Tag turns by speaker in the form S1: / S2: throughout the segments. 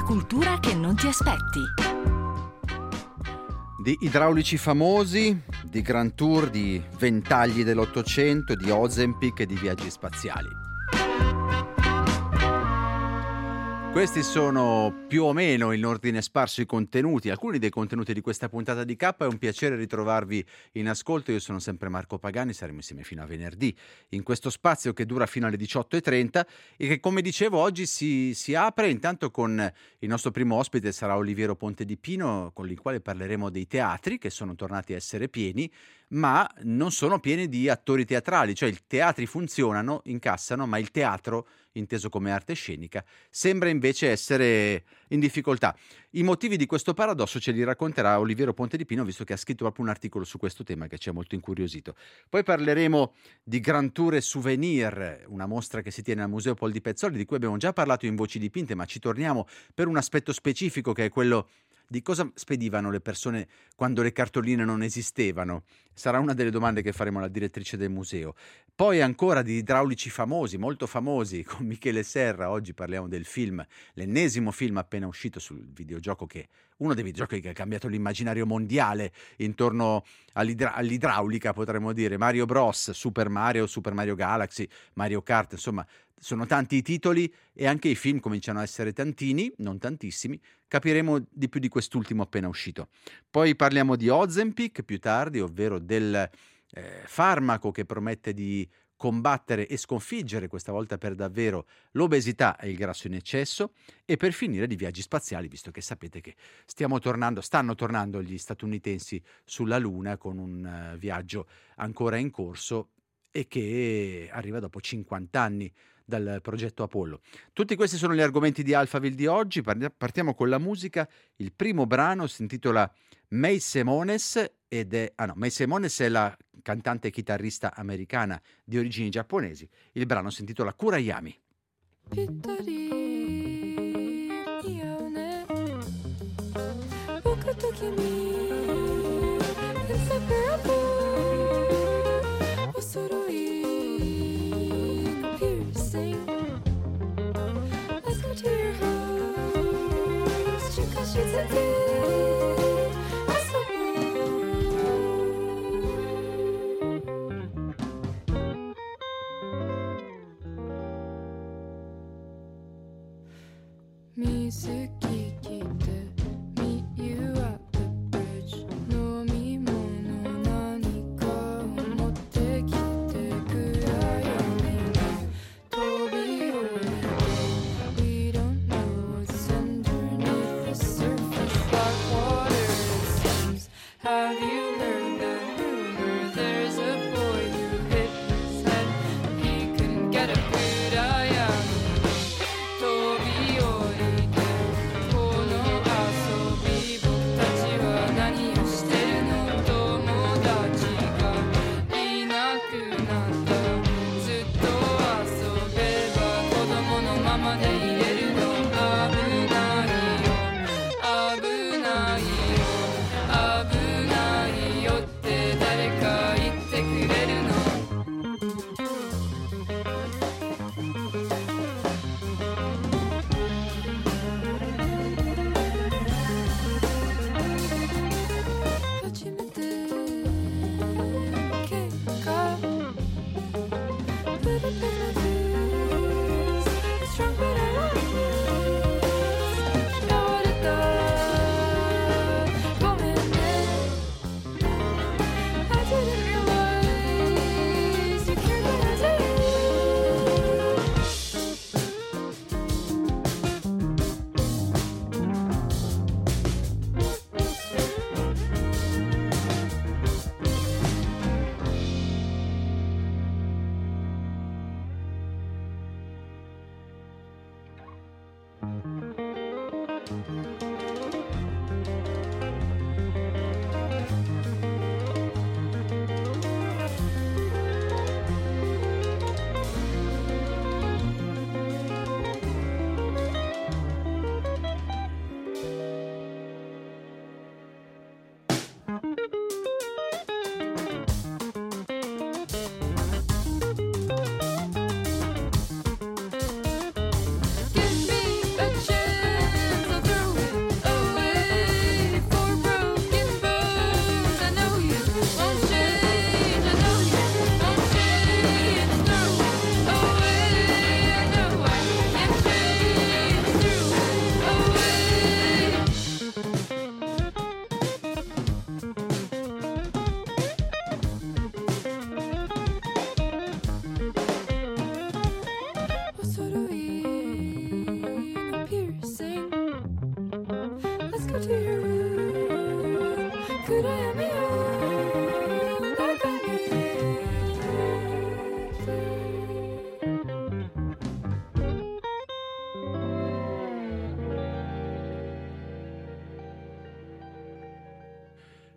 S1: cultura che non ti aspetti.
S2: Di idraulici famosi, di Grand Tour, di ventagli dell'Ottocento, di Ozempic e di viaggi spaziali. Questi sono più o meno in ordine sparso i contenuti, alcuni dei contenuti di questa puntata di K. È un piacere ritrovarvi in ascolto. Io sono sempre Marco Pagani, saremo insieme fino a venerdì in questo spazio che dura fino alle 18:30 e che, come dicevo, oggi si apre intanto con il nostro primo ospite. Sarà Oliviero Ponte di Pino, con il quale parleremo dei teatri che sono tornati a essere pieni, ma non sono pieni di attori teatrali, cioè i teatri funzionano, incassano, ma il teatro, inteso come arte scenica, sembra invece essere in difficoltà. I motivi di questo paradosso ce li racconterà Oliviero Ponte di Pino, visto che ha scritto proprio un articolo su questo tema che ci ha molto incuriosito. Poi parleremo di Grand Tour e Souvenir, una mostra che si tiene al Museo Pol di Pezzoli, di cui abbiamo già parlato in Voci Dipinte, ma ci torniamo per un aspetto specifico, che è quello di cosa spedivano le persone quando le cartoline non esistevano. Sarà una delle domande che faremo alla direttrice del museo. Poi ancora di idraulici famosi, molto famosi, con Michele Serra. Oggi parliamo del film, l'ennesimo film appena uscito sul videogioco, che uno dei videogiochi che ha cambiato l'immaginario mondiale intorno all'idraulica, potremmo dire. Mario Bros, Super Mario Galaxy, Mario Kart, insomma, sono tanti i titoli e anche i film cominciano a essere tantini, non tantissimi. Capiremo di più di quest'ultimo appena uscito. Poi parliamo di Ozempic più tardi, ovvero del farmaco che promette di combattere e sconfiggere, questa volta per davvero, l'obesità e il grasso in eccesso. E per finire di viaggi spaziali, visto che sapete che stanno tornando gli statunitensi sulla Luna con un viaggio ancora in corso e che arriva dopo 50 anni dal progetto Apollo. Tutti questi sono gli argomenti di Alphaville di oggi. Partiamo con la musica. Il primo brano si intitola May Semones May Semones è la cantante e chitarrista americana di origini giapponesi. Il brano si intitola Kurayami.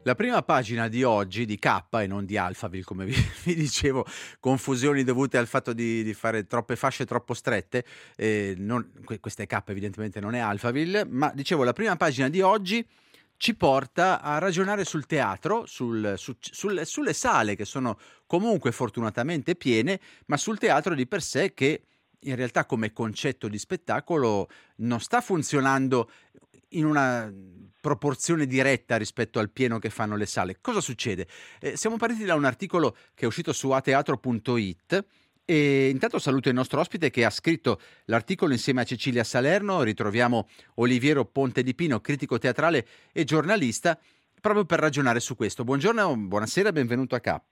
S2: La prima pagina di oggi di K e non di Alphaville, come vi dicevo, confusioni dovute al fatto di fare troppe fasce troppo strette, questa è K, evidentemente non è Alphaville, ma dicevo la prima pagina di oggi ci porta a ragionare sul teatro, sulle sale che sono comunque fortunatamente piene, ma sul teatro di per sé che in realtà come concetto di spettacolo non sta funzionando in una proporzione diretta rispetto al pieno che fanno le sale. Cosa succede? Siamo partiti da un articolo che è uscito su ateatro.it e intanto saluto il nostro ospite che ha scritto l'articolo insieme a Cecilia Salerno. Ritroviamo Oliviero Ponte di Pino, critico teatrale e giornalista, proprio per ragionare su questo. Buongiorno, buonasera, benvenuto a K.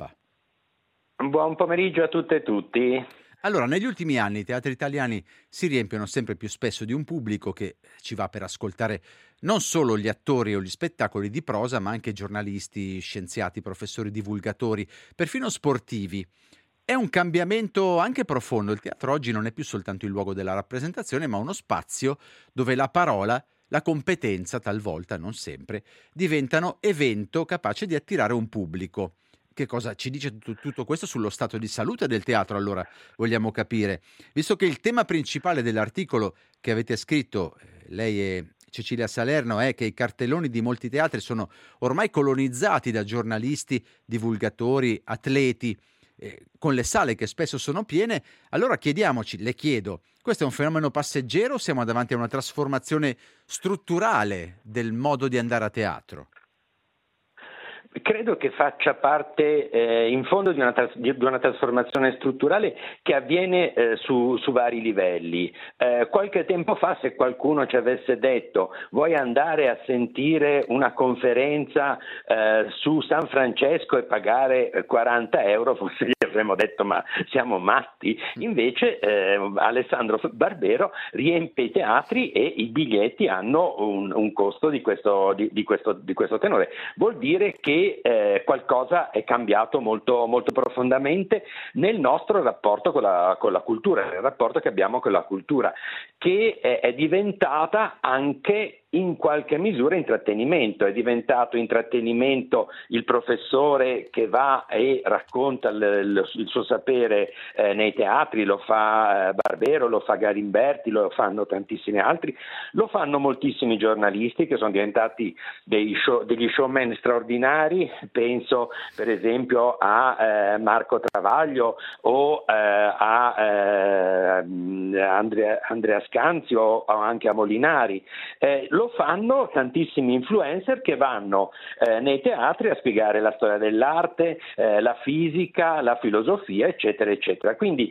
S3: Buon pomeriggio a tutte e tutti.
S2: Allora, negli ultimi anni i teatri italiani si riempiono sempre più spesso di un pubblico che ci va per ascoltare non solo gli attori o gli spettacoli di prosa, ma anche giornalisti, scienziati, professori, divulgatori, perfino sportivi. È un cambiamento anche profondo. Il teatro oggi non è più soltanto il luogo della rappresentazione, ma uno spazio dove la parola, la competenza, talvolta, non sempre, diventano evento capace di attirare un pubblico. Che cosa ci dice tutto questo sullo stato di salute del teatro, allora vogliamo capire? Visto che il tema principale dell'articolo che avete scritto, lei e Cecilia Salerno, è che i cartelloni di molti teatri sono ormai colonizzati da giornalisti, divulgatori, atleti, con le sale che spesso sono piene, allora le chiedo, questo è un fenomeno passeggero o siamo davanti a una trasformazione strutturale del modo di andare a teatro?
S3: Credo che faccia parte in fondo di una trasformazione strutturale che avviene su vari livelli. Qualche tempo fa, se qualcuno ci avesse detto vuoi andare a sentire una conferenza su San Francesco e pagare 40 euro, forse gli avremmo detto ma siamo matti. Invece Alessandro Barbero riempie i teatri e i biglietti hanno un costo di questo tenore. Vuol dire che qualcosa è cambiato molto, molto profondamente nel nostro rapporto con la cultura, nel rapporto che abbiamo con la cultura, che è diventata anche in qualche misura intrattenimento. È diventato intrattenimento il professore che va e racconta il suo sapere nei teatri, lo fa Barbero, lo fa Galimberti, lo fanno tantissimi altri, lo fanno moltissimi giornalisti che sono diventati degli showman straordinari. Penso per esempio a Marco Travaglio o a Andrea Scanzi o anche a Molinari. Lo fanno tantissimi influencer che vanno nei teatri a spiegare la storia dell'arte, la fisica, la filosofia, eccetera, eccetera. Quindi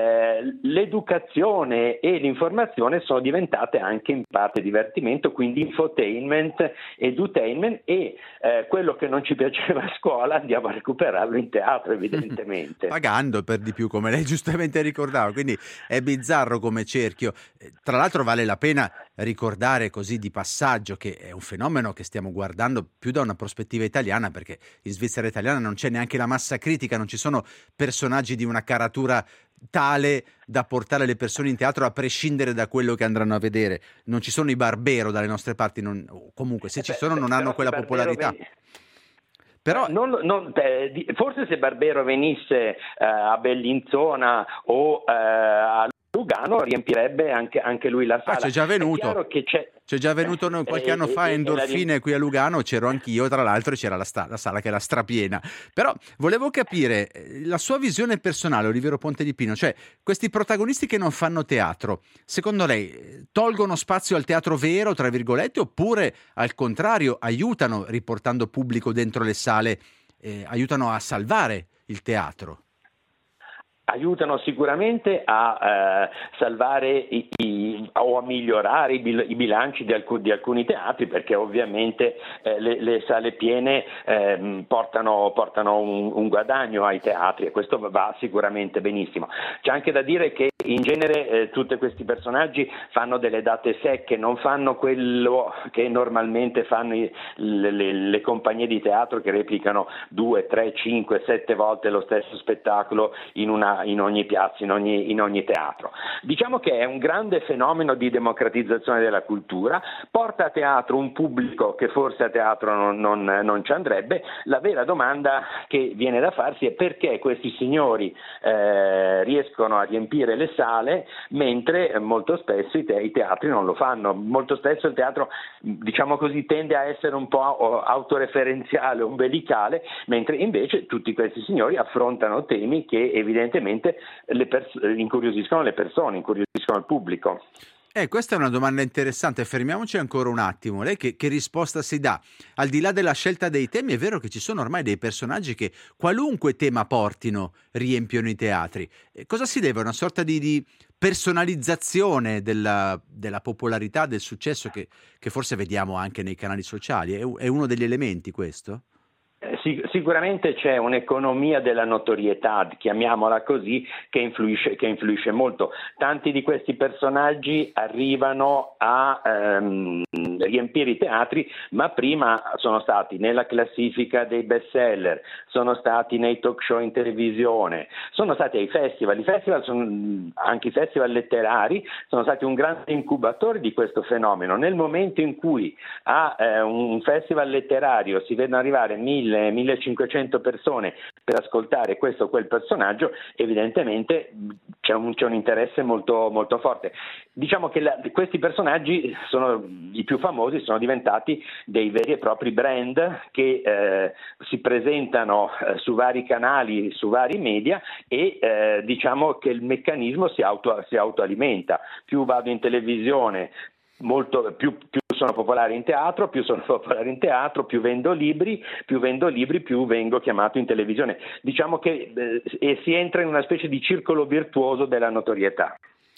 S3: l'educazione e l'informazione sono diventate anche in parte divertimento, quindi infotainment, edutainment, e quello che non ci piaceva a scuola andiamo a recuperarlo in teatro, evidentemente.
S2: Pagando per di più, come lei giustamente ricordava, quindi è bizzarro come cerchio. Tra l'altro vale la pena ricordare così di passaggio che è un fenomeno che stiamo guardando più da una prospettiva italiana, perché in Svizzera italiana non c'è neanche la massa critica, non ci sono personaggi di una caratura tale da portare le persone in teatro a prescindere da quello che andranno a vedere. Non ci sono i Barbero dalle nostre parti, comunque se ci sono non hanno quella popolarità. Però
S3: forse se Barbero venisse a Bellinzona o a Lugano riempirebbe anche lui la sala.
S2: C'è già venuto. C'è già venuto qualche anno fa a Endorfine qui a Lugano, c'ero anch'io tra l'altro, e c'era la sala che era strapiena. Però volevo capire la sua visione personale, Oliviero Ponte di Pino, cioè questi protagonisti che non fanno teatro, secondo lei tolgono spazio al teatro vero, tra virgolette, oppure al contrario aiutano, riportando pubblico dentro le sale, aiutano a salvare il teatro?
S3: Aiutano sicuramente a salvare o a migliorare i bilanci di alcuni teatri, perché ovviamente le sale piene portano un guadagno ai teatri, e questo va sicuramente benissimo. C'è anche da dire che in genere tutti questi personaggi fanno delle date secche, non fanno quello che normalmente fanno le compagnie di teatro, che replicano 2, 3, 5, 7 volte lo stesso spettacolo in ogni piazza, in ogni teatro. Diciamo che è un grande fenomeno fenomeno di democratizzazione della cultura, porta a teatro un pubblico che forse a teatro non ci andrebbe. La vera domanda che viene da farsi è perché questi signori riescono a riempire le sale mentre molto spesso i teatri non lo fanno. Molto spesso il teatro, diciamo così, tende a essere un po' autoreferenziale, ombelicale, mentre invece tutti questi signori affrontano temi che evidentemente incuriosiscono le persone, incuriosiscono il pubblico.
S2: Questa è una domanda interessante, fermiamoci ancora un attimo. Lei che risposta si dà? Al di là della scelta dei temi, è vero che ci sono ormai dei personaggi che qualunque tema portino riempiono i teatri. Cosa si deve? Una sorta di personalizzazione della popolarità, del successo che forse vediamo anche nei canali sociali? È uno degli elementi questo?
S3: Sicuramente c'è un'economia della notorietà, chiamiamola così, che influisce molto. Tanti di questi personaggi arrivano a riempire i teatri, ma prima sono stati nella classifica dei bestseller, sono stati nei talk show in televisione, sono stati ai festival. I festival anche i festival letterari sono stati un grande incubatore di questo fenomeno. Nel momento in cui a un festival letterario si vedono arrivare 1.000-1.500 persone per ascoltare questo o quel personaggio, evidentemente c'è un interesse molto, molto forte. Diciamo che questi personaggi sono i più famosi, sono diventati dei veri e propri brand che si presentano su vari canali, su vari media e diciamo che il meccanismo si autoalimenta. Più vado in televisione, più sono popolare in teatro, più vendo libri, più vengo chiamato in televisione. Diciamo che si entra in una specie di circolo virtuoso della notorietà.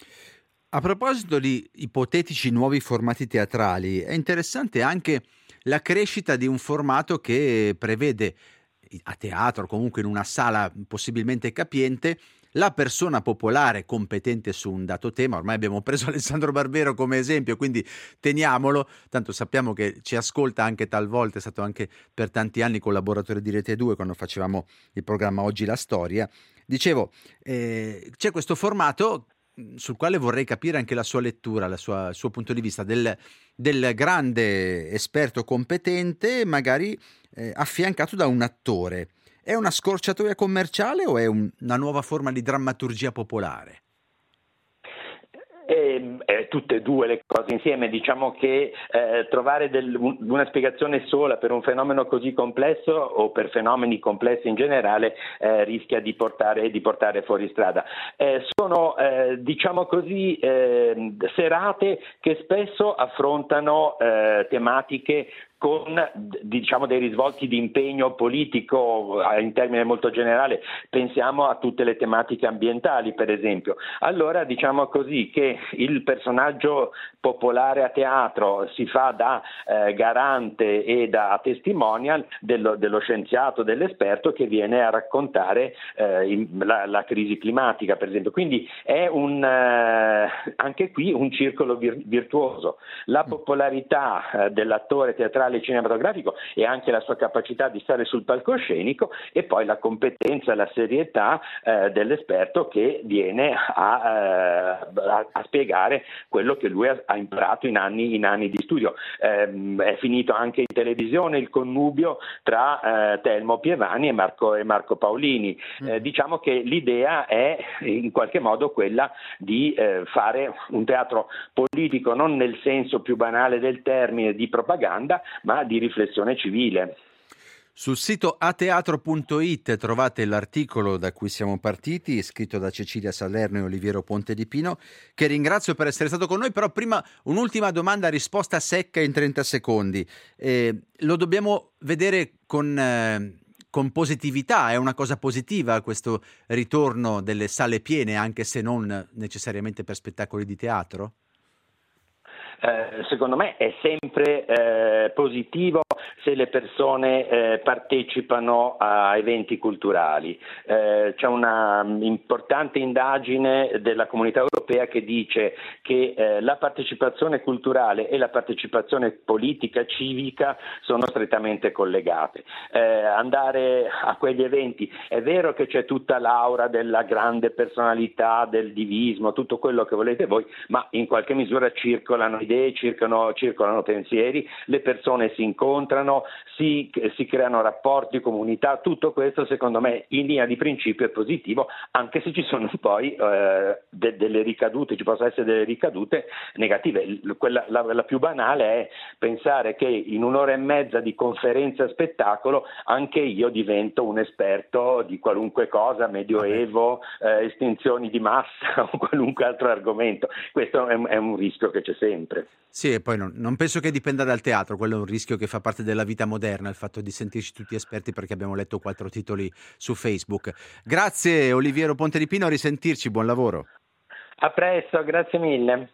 S2: A proposito di ipotetici nuovi formati teatrali, è interessante anche la crescita di un formato che prevede a teatro, comunque in una sala possibilmente capiente, la persona popolare competente su un dato tema. Ormai abbiamo preso Alessandro Barbero come esempio, quindi teniamolo, tanto sappiamo che ci ascolta anche talvolta, è stato anche per tanti anni collaboratore di Rete 2 quando facevamo il programma Oggi la Storia. Dicevo, c'è questo formato sul quale vorrei capire anche la sua lettura, il suo punto di vista del grande esperto competente, magari affiancato da un attore. È una scorciatoia commerciale o è una nuova forma di drammaturgia popolare?
S3: Tutte e due le cose insieme. Diciamo che trovare una spiegazione sola per un fenomeno così complesso o per fenomeni complessi in generale rischia di portare fuori strada. Sono diciamo così serate che spesso affrontano tematiche con diciamo dei risvolti di impegno politico in termine molto generale. Pensiamo a tutte le tematiche ambientali, per esempio. Allora diciamo così che il personaggio popolare a teatro si fa da garante e da testimonial dello scienziato, dell'esperto che viene a raccontare la crisi climatica, per esempio. Quindi è anche qui un circolo virtuoso. La popolarità dell'attore teatrale cinematografico e anche la sua capacità di stare sul palcoscenico, e poi la competenza e la serietà dell'esperto che viene a spiegare quello che lui ha imparato in anni di studio. È finito anche in televisione il connubio tra Telmo Pievani e Marco Paolini. Diciamo che l'idea è in qualche modo quella di fare un teatro politico, non nel senso più banale del termine di propaganda, ma di riflessione civile.
S2: Sul sito ateatro.it trovate l'articolo da cui siamo partiti, scritto da Cecilia Salerno e Oliviero Ponte di Pino, che ringrazio per essere stato con noi. Però prima un'ultima domanda, risposta secca in 30 secondi. Lo dobbiamo vedere con positività? È una cosa positiva questo ritorno delle sale piene, anche se non necessariamente per spettacoli di teatro?
S3: Secondo me è sempre positivo se le persone partecipano a eventi culturali. C'è una importante indagine della Comunità Europea che dice che la partecipazione culturale e la partecipazione politica civica sono strettamente collegate. Andare a quegli eventi, è vero che c'è tutta l'aura della grande personalità, del divismo, tutto quello che volete voi, ma in qualche misura circolano idee, circolano pensieri, le persone si incontrano, si creano rapporti, comunità, tutto questo secondo me in linea di principio è positivo, anche se ci sono poi delle ricadute, ci possono essere delle ricadute negative. La più banale è pensare che in un'ora e mezza di conferenza spettacolo anche io divento un esperto di qualunque cosa, medioevo, estinzioni di massa o qualunque altro argomento. Questo è un rischio che c'è sempre.
S2: Sì, e poi non penso che dipenda dal teatro, quello è un rischio che fa parte della vita moderna, il fatto di sentirci tutti esperti perché abbiamo letto 4 titoli su Facebook. Grazie Oliviero Ponte di Pino, a risentirci, buon lavoro.
S3: A presto, grazie mille.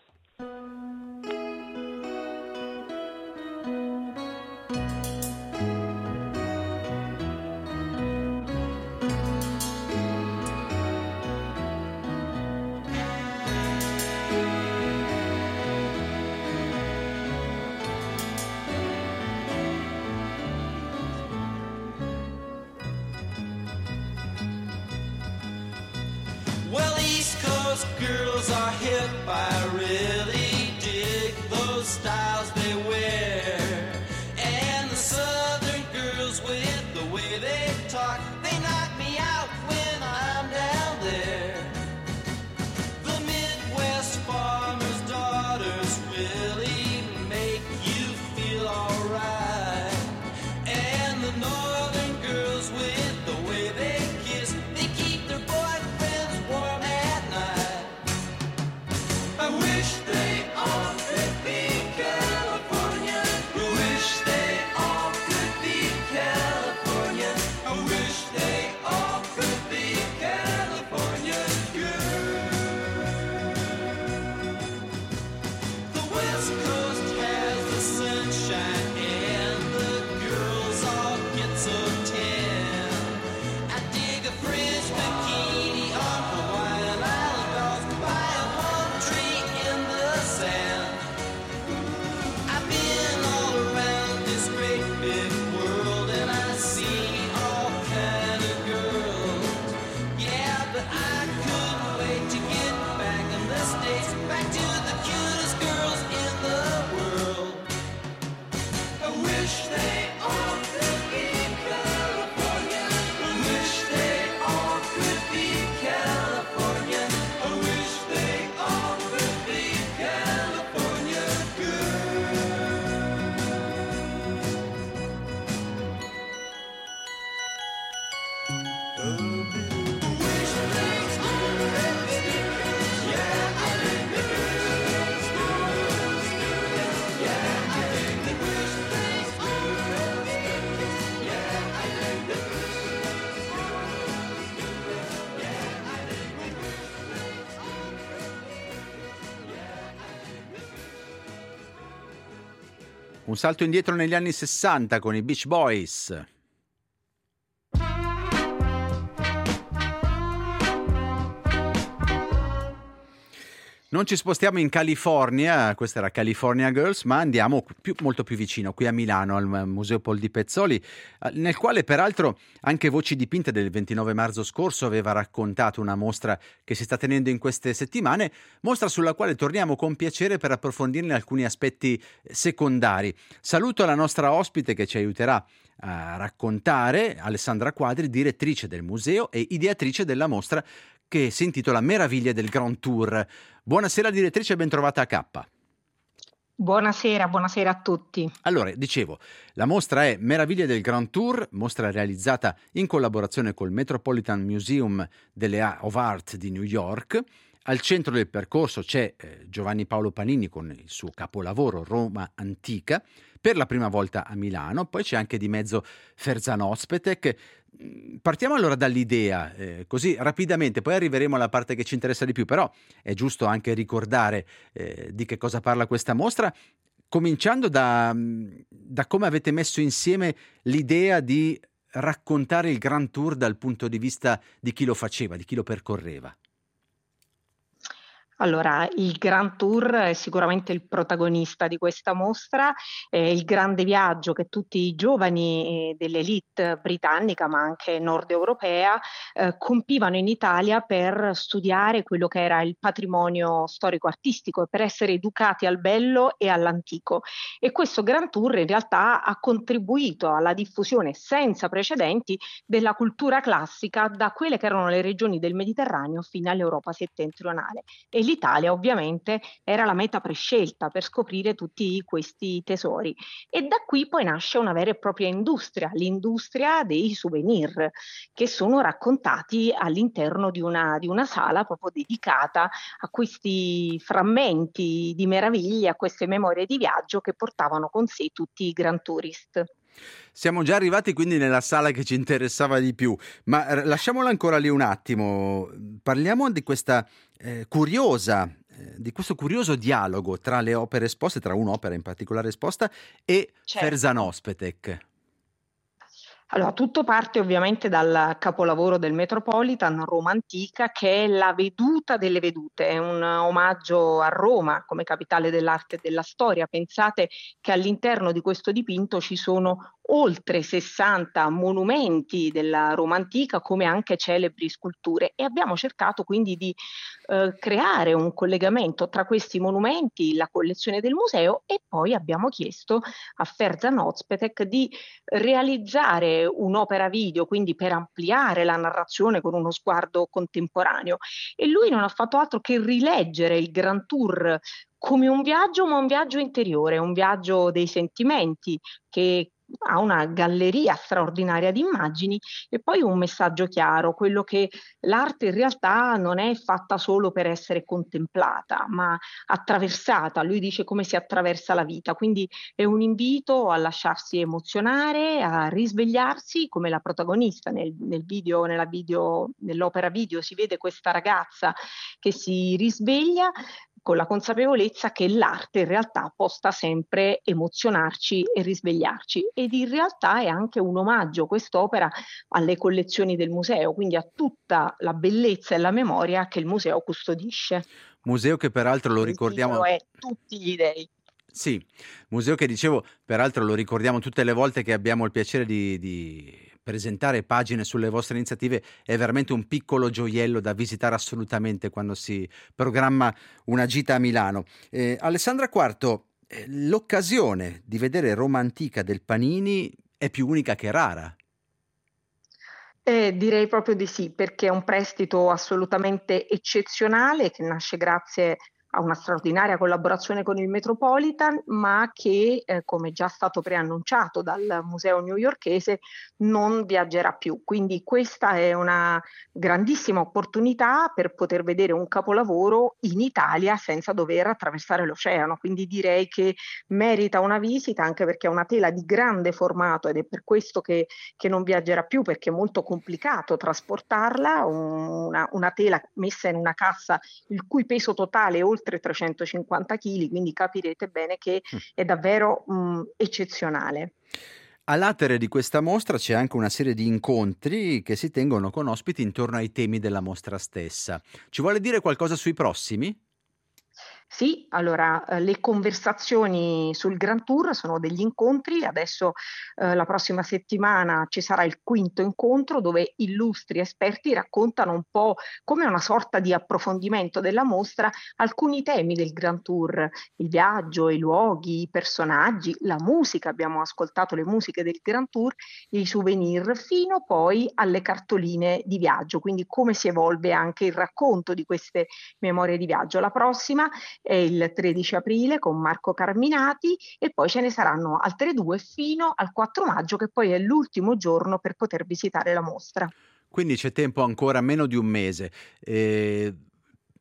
S4: Well, East Coast girls are hip, I really dig those styles they wear. And the Southern girls with the way they talk, they knock me out when I'm down there. The Midwest farmers' daughters really make you feel alright. And the Northern girls with the way they kiss, they keep their boyfriends warm at night. I wish they all could be California. I wish they all could be California. I wish they all could be California girls. The West Coast has the sunshine and the girls all get so tan. I dig a fringe bikini on Hawaiian Island by a palm tree in the sand. I've been all around this great big world and I see all kind of girls. Yeah, but I couldn't wait to get back in the States, back to the cutest girls in the world. I wish they all could be California. I wish they all could be California. I wish they all could be California
S2: Un salto indietro negli anni 60 con i Beach Boys. Non ci spostiamo in California, questa era California Girls, ma andiamo molto più vicino, qui a Milano, al Museo Pol di Pezzoli, nel quale peraltro anche Voci dipinte del 29 marzo scorso aveva raccontato una mostra che si sta tenendo in queste settimane, mostra sulla quale torniamo con piacere per approfondirne alcuni aspetti secondari. Saluto la nostra ospite che ci aiuterà a raccontare, Alessandra Quadri, direttrice del museo e ideatrice della mostra che si intitola Meraviglie del Grand Tour. Buonasera direttrice, ben trovata a K.
S5: Buonasera a tutti.
S2: Allora, dicevo, la mostra è Meraviglie del Grand Tour, mostra realizzata in collaborazione col Metropolitan Museum of Art di New York. Al centro del percorso c'è Giovanni Paolo Panini con il suo capolavoro Roma Antica, per la prima volta a Milano, poi c'è anche di mezzo Ferzan Özpetek. Partiamo allora dall'idea, così rapidamente, poi arriveremo alla parte che ci interessa di più, però è giusto anche ricordare di che cosa parla questa mostra. cominciando da come avete messo insieme l'idea di raccontare il Grand Tour dal punto di vista di chi lo faceva, di chi lo percorreva.
S5: Allora, il Grand Tour è sicuramente il protagonista di questa mostra, è il grande viaggio che tutti i giovani dell'elite britannica, ma anche nord europea, compivano in Italia per studiare quello che era il patrimonio storico-artistico e per essere educati al bello e all'antico. E questo Grand Tour in realtà ha contribuito alla diffusione senza precedenti della cultura classica da quelle che erano le regioni del Mediterraneo fino all'Europa settentrionale. E l'Italia ovviamente era la meta prescelta per scoprire tutti questi tesori e da qui poi nasce una vera e propria industria, l'industria dei souvenir, che sono raccontati all'interno di una sala proprio dedicata a questi frammenti di meraviglia, a queste memorie di viaggio che portavano con sé tutti i Grand Tourist.
S2: Siamo già arrivati quindi nella sala che ci interessava di più, ma lasciamola ancora lì un attimo. Parliamo di questa di questo curioso dialogo tra le opere esposte, tra un'opera in particolare esposta e
S5: Certo.
S2: Ferzan Özpetek.
S5: Allora, tutto parte ovviamente dal capolavoro del Metropolitan, Roma Antica, che è la veduta delle vedute, è un omaggio a Roma come capitale dell'arte e della storia. Pensate che all'interno di questo dipinto ci sono oltre 60 monumenti della Roma Antica, come anche celebri sculture, e abbiamo cercato quindi di creare un collegamento tra questi monumenti, la collezione del museo, e poi abbiamo chiesto a Ferzan Özpetek di realizzare un'opera video, quindi per ampliare la narrazione con uno sguardo contemporaneo. E lui non ha fatto altro che rileggere il Grand Tour come un viaggio, ma un viaggio interiore, un viaggio dei sentimenti che ha una galleria straordinaria di immagini e poi un messaggio chiaro, quello che l'arte in realtà non è fatta solo per essere contemplata, ma attraversata. Lui dice come si attraversa la vita, quindi è un invito a lasciarsi emozionare, a risvegliarsi, come la protagonista nell'opera video si vede questa ragazza che si risveglia con la consapevolezza che l'arte in realtà possa sempre emozionarci e risvegliarci, ed in realtà è anche un omaggio quest'opera alle collezioni del museo, quindi a tutta la bellezza e la memoria che il museo custodisce.
S2: Museo che peraltro lo
S5: Il
S2: ricordiamo.
S5: titolo è Tutti gli dei.
S2: Sì, museo che dicevo, peraltro lo ricordiamo tutte le volte che abbiamo il piacere di presentare pagine sulle vostre iniziative, è veramente un piccolo gioiello da visitare assolutamente quando si programma una gita a Milano. Alessandra Quarto, l'occasione di vedere Roma Antica del Panini è più unica che rara.
S5: Direi proprio di sì, perché è un prestito assolutamente eccezionale che nasce grazie a una straordinaria collaborazione con il Metropolitan, ma che, come già stato preannunciato dal museo newyorkese, non viaggerà più. Quindi questa è una grandissima opportunità per poter vedere un capolavoro in Italia senza dover attraversare l'oceano. Quindi direi che merita una visita, anche perché è una tela di grande formato ed è per questo che non viaggerà più, perché è molto complicato trasportarla, una tela messa in una cassa il cui peso totale è oltre 350 kg, quindi capirete bene che è davvero eccezionale.
S2: A latere di questa mostra c'è anche una serie di incontri che si tengono con ospiti intorno ai temi della mostra stessa. Ci vuole dire qualcosa sui prossimi?
S5: Sì, allora le conversazioni sul Grand Tour sono degli incontri, adesso la prossima settimana ci sarà il quinto incontro dove illustri esperti raccontano un po' come una sorta di approfondimento della mostra alcuni temi del Grand Tour, il viaggio, i luoghi, i personaggi, la musica, abbiamo ascoltato le musiche del Grand Tour, i souvenir, fino poi alle cartoline di viaggio, quindi come si evolve anche il racconto di queste memorie di viaggio. La prossima è il 13 aprile con Marco Carminati e poi ce ne saranno altre due fino al 4 maggio che poi è l'ultimo giorno per poter visitare la mostra.
S2: Quindi c'è tempo ancora, meno di un mese.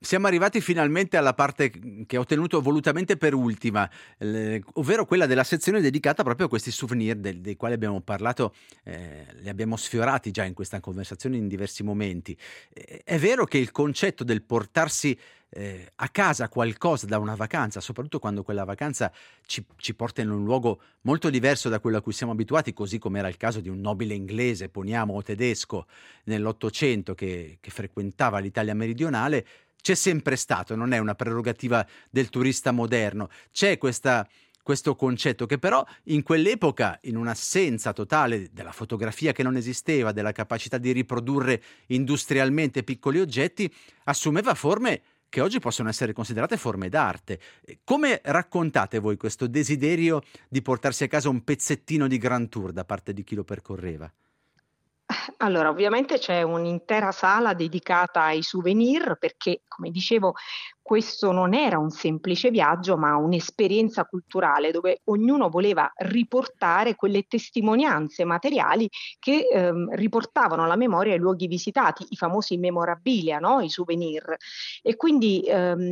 S2: Siamo arrivati finalmente alla parte che ho tenuto volutamente per ultima, ovvero quella della sezione dedicata proprio a questi souvenir dei quali abbiamo parlato, li abbiamo sfiorati già in questa conversazione in diversi momenti. È vero che il concetto del portarsi a casa qualcosa da una vacanza, soprattutto quando quella vacanza ci porta in un luogo molto diverso da quello a cui siamo abituati, così come era il caso di un nobile inglese, poniamo, o tedesco nell'Ottocento che frequentava l'Italia meridionale, c'è sempre stato, non è una prerogativa del turista moderno. C'è questo concetto che però in quell'epoca, in un'assenza totale della fotografia che non esisteva, della capacità di riprodurre industrialmente piccoli oggetti, assumeva forme che oggi possono essere considerate forme d'arte. Come raccontate voi questo desiderio di portarsi a casa un pezzettino di Grand Tour da parte di chi lo percorreva?
S5: Allora, ovviamente c'è un'intera sala dedicata ai souvenir perché, come dicevo, questo non era un semplice viaggio, ma un'esperienza culturale dove ognuno voleva riportare quelle testimonianze materiali che riportavano alla memoria i luoghi visitati, i famosi memorabilia, no? I souvenir. E quindi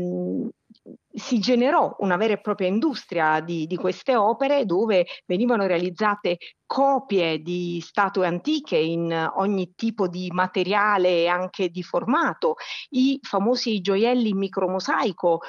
S5: si generò una vera e propria industria di queste opere dove venivano realizzate copie di statue antiche in ogni tipo di materiale e anche di formato, i famosi gioielli in micromosaico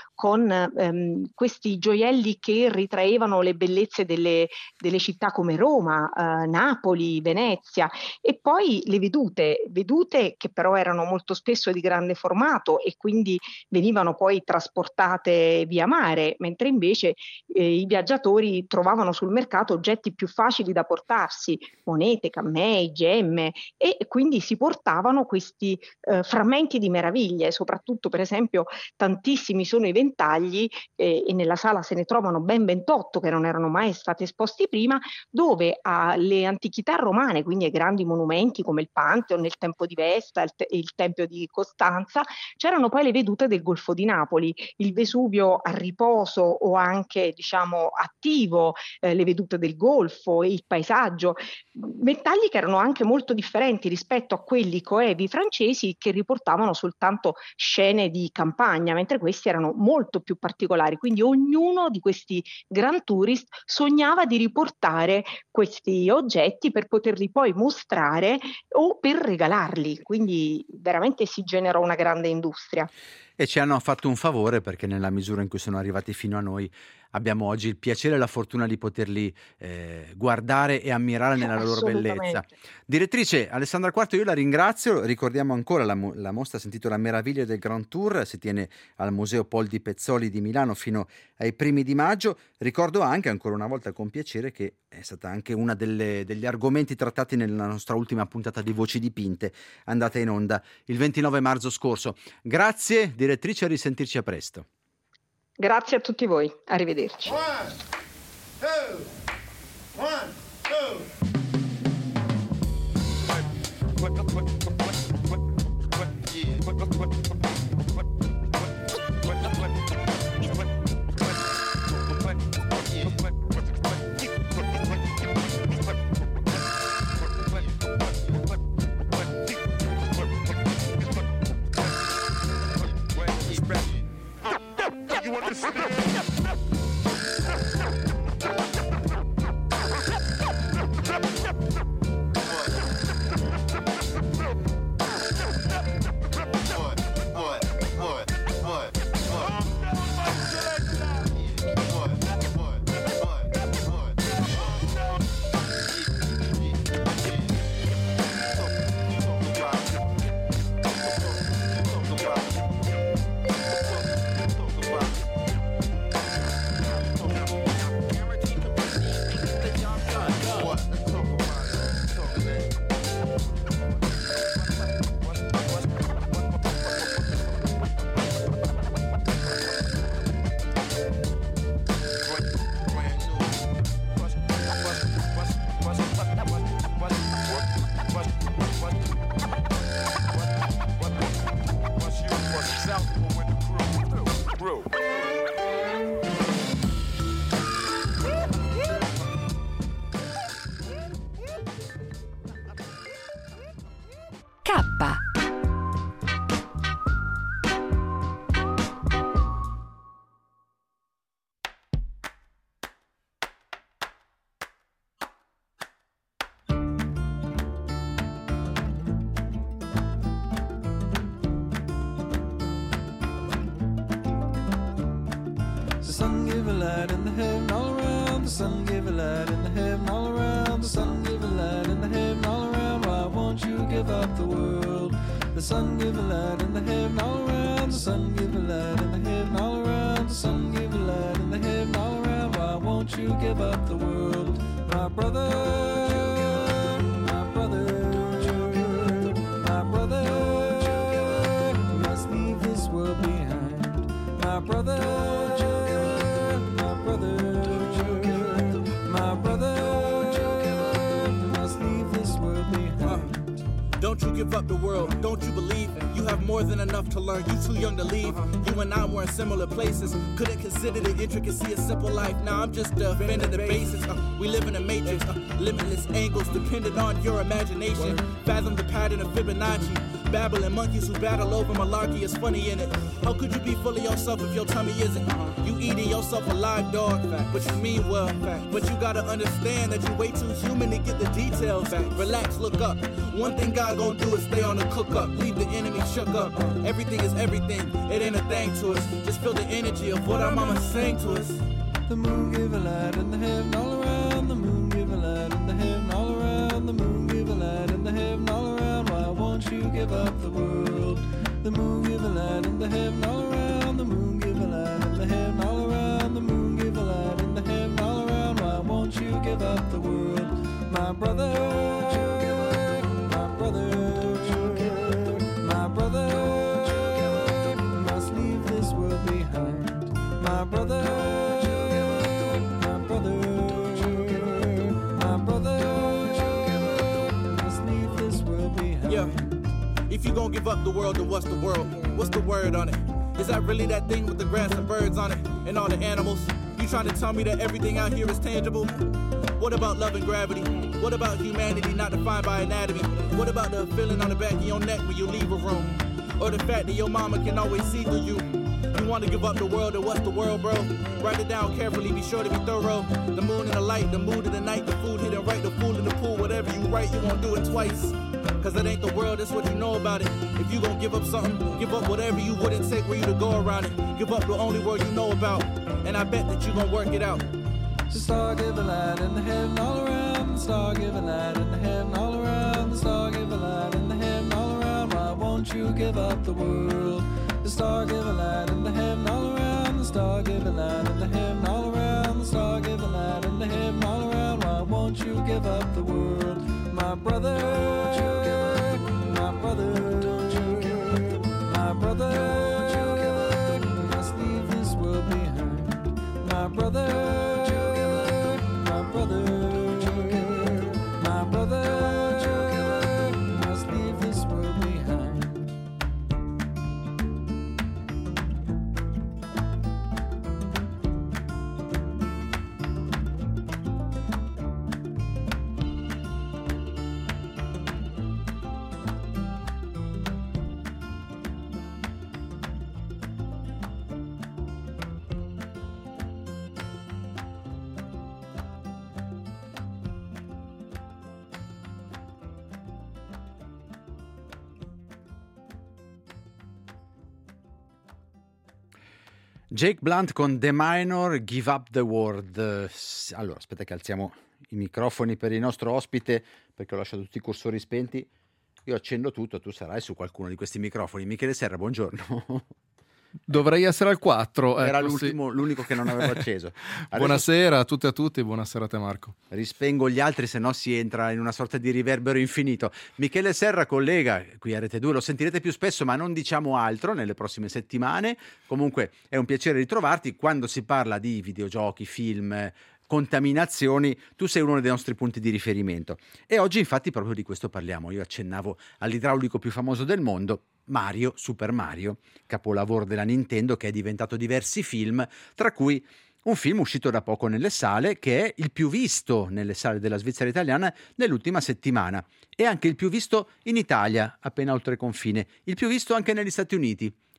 S5: con questi gioielli che ritraevano le bellezze delle città come Roma, Napoli, Venezia, e poi le vedute che però erano molto spesso di grande formato e quindi venivano poi trasportate via mare, mentre invece i viaggiatori trovavano sul mercato oggetti più facili da portarsi, monete, cammei, gemme, e quindi si portavano questi frammenti di meraviglie. Soprattutto, per esempio, tantissimi sono i ventagli e nella sala se ne trovano ben 28 che non erano mai stati esposti prima, dove alle antichità romane, quindi ai grandi monumenti come il Pantheon, il Tempio di Vesta, il Tempio di Costanza, c'erano poi le vedute del Golfo di Napoli, il Vesuvio a riposo o anche attivo, le vedute del Golfo, il paesaggio, ventagli che erano anche molto differenti rispetto a quelli coevi francesi che riportavano soltanto scene di campagna, mentre questi erano molto più particolari. Quindi ognuno di questi grand tourist sognava di riportare questi oggetti per poterli poi mostrare o per regalarli, quindi veramente si generò una grande industria.
S2: E ci hanno fatto un favore perché nella misura in cui sono arrivati fino a noi abbiamo oggi il piacere e la fortuna di poterli guardare e ammirare nella loro bellezza. Direttrice Alessandra Quarto, io la ringrazio. Ricordiamo ancora la mostra si intitola Meraviglie del Grand Tour, si tiene al Museo Pol di Pezzoli di Milano fino ai primi di maggio. Ricordo anche ancora una volta con piacere che è stata anche una degli argomenti trattati nella nostra ultima puntata di Voci Dipinte, andata in onda il 29 marzo scorso. Grazie direttrice, a risentirci a presto.
S5: Grazie a tutti voi, arrivederci.
S4: One, two.
S6: light in the heaven all around. The sun give a light in the heaven all around. The sun give a light in the heaven all around. Why won't you give up the world? The sun give a light in the heaven all around. The sun give a light in the heaven all around. The sun give a light in the heaven all around. Why won't you give up the world? My brother, my brother, my brother, must leave this world behind. My brother, my brother, my brother, must leave this world behind.
S7: Don't you give up the world, don't you believe you have more than enough to learn, you too young to leave. You and I were in similar places, couldn't consider the intricacy of simple life. Now I'm just defending the basics. We live in a matrix, limitless angles dependent on your imagination. Fathom the pattern of Fibonacci, babbling monkeys who battle over malarkey is funny in it. How could you be full of yourself if your tummy isn't? You eating yourself alive, dog, but you mean well. But you gotta understand that you way too human to get the details. Relax, look up. One thing God gon' do is stay on the cook up. Leave the enemy shook up. Everything is everything, it ain't a thing to us. Just feel the energy of what our mama sang to us.
S6: The moon give a light in the heaven all around. The moon give a light in the heaven all around. The moon give a light in the heaven all around. Why won't you give up the world? The moon give a light in the heaven all around. The moon give a light in the heaven all around. The moon give a light in the heaven all around. Why won't you give up the world? My brother, my brother, my brother, must leave this world behind. My brother, my brother, my brother, must leave this world behind.
S7: Yeah. If you gon' give up the world, then what's the world? What's the word on it? Is that really that thing with the grass and birds on it? And all the animals? You trying to tell me that everything out here is tangible? What about love and gravity? What about humanity not defined by anatomy? What about the feeling on the back of your neck when you leave a room? Or the fact that your mama can always see through you? You want to give up the world, then what's the world, bro? Write it down carefully, be sure to be thorough. The moon and the light, the mood of the night, the food hidden right, the fool in the pool. Whatever you write, you won't do it twice. Cause it ain't the world, that's what you know about it. If you gon' give up something, give up whatever you wouldn't take for you to go around it. Give up the only world you know about, and I bet that you gon' work it out.
S6: The star give a light in the heaven all around. The star give a light in the heaven all around. The star give a light in the heaven all around. Why won't you give up the world? The star give a light in the heaven all around. The star give a light in the heaven all around. The star give a light in the heaven all around. Why won't you give up the world? My brother, my brother, my brother, must leave this world behind. My brother, my brother, my brother, must leave this world behind.
S2: Jake Blunt con The Minor, Give Up the World. Allora, aspetta che alziamo i microfoni per il nostro ospite, perché ho lasciato tutti i cursori spenti. Io accendo tutto, tu sarai su qualcuno di questi microfoni. Michele Serra, buongiorno.
S8: Dovrei essere al 4.
S2: Era
S8: ecco, sì.
S2: l'unico che non avevo acceso. Adesso
S8: Buonasera a tutte e a tutti, buonasera a te Marco.
S2: rispengo gli altri, se no si entra in una sorta di riverbero infinito. Michele Serra, collega qui a Rete 2, lo sentirete più spesso, ma non diciamo altro nelle prossime settimane. Comunque è un piacere ritrovarti. Quando si parla di videogiochi, film, contaminazioni, tu sei uno dei nostri punti di riferimento. E oggi infatti proprio di questo parliamo. Io accennavo all'idraulico più famoso del mondo, Mario, Super Mario, capolavoro della Nintendo che è diventato diversi film, tra cui un film uscito da poco nelle sale, che è il più visto nelle sale della Svizzera italiana nell'ultima settimana, e anche il più visto in Italia, appena oltre confine, il più visto anche negli Stati Uniti,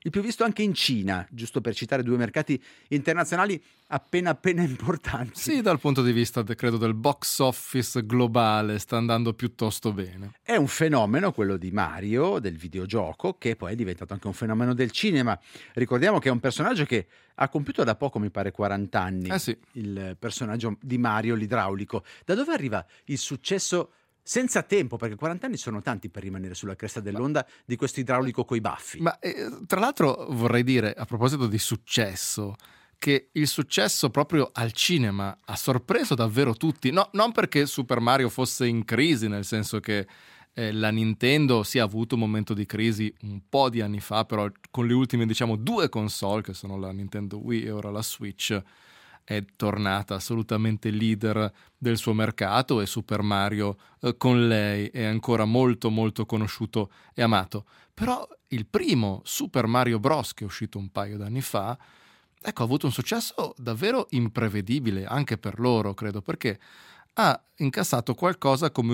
S2: il più visto anche in Cina, giusto per citare due mercati internazionali appena importanti.
S8: Sì, dal punto di vista, credo, del box office globale sta andando piuttosto bene.
S2: È un fenomeno, quello di Mario, del videogioco, che poi è diventato anche un fenomeno del cinema. Ricordiamo che è un personaggio che ha compiuto da poco, mi pare, 40 anni.
S8: Sì.
S2: Il personaggio di Mario, l'idraulico. Da dove arriva il successo senza tempo? Perché 40 anni sono tanti per rimanere sulla cresta dell'onda di questo idraulico coi baffi.
S8: Ma tra l'altro vorrei dire, a proposito di successo, che il successo proprio al cinema ha sorpreso davvero tutti. No, non perché Super Mario fosse in crisi, nel senso che la Nintendo sì ha avuto un momento di crisi un po' di anni fa, però con le ultime, diciamo, 2 console, che sono la Nintendo Wii e ora la Switch, è tornata assolutamente leader del suo mercato, e Super Mario con lei è ancora molto molto conosciuto e amato. Però il primo Super Mario Bros., che è uscito un paio d'anni fa, ecco, ha avuto un successo davvero imprevedibile anche per loro, credo, perché ha incassato qualcosa come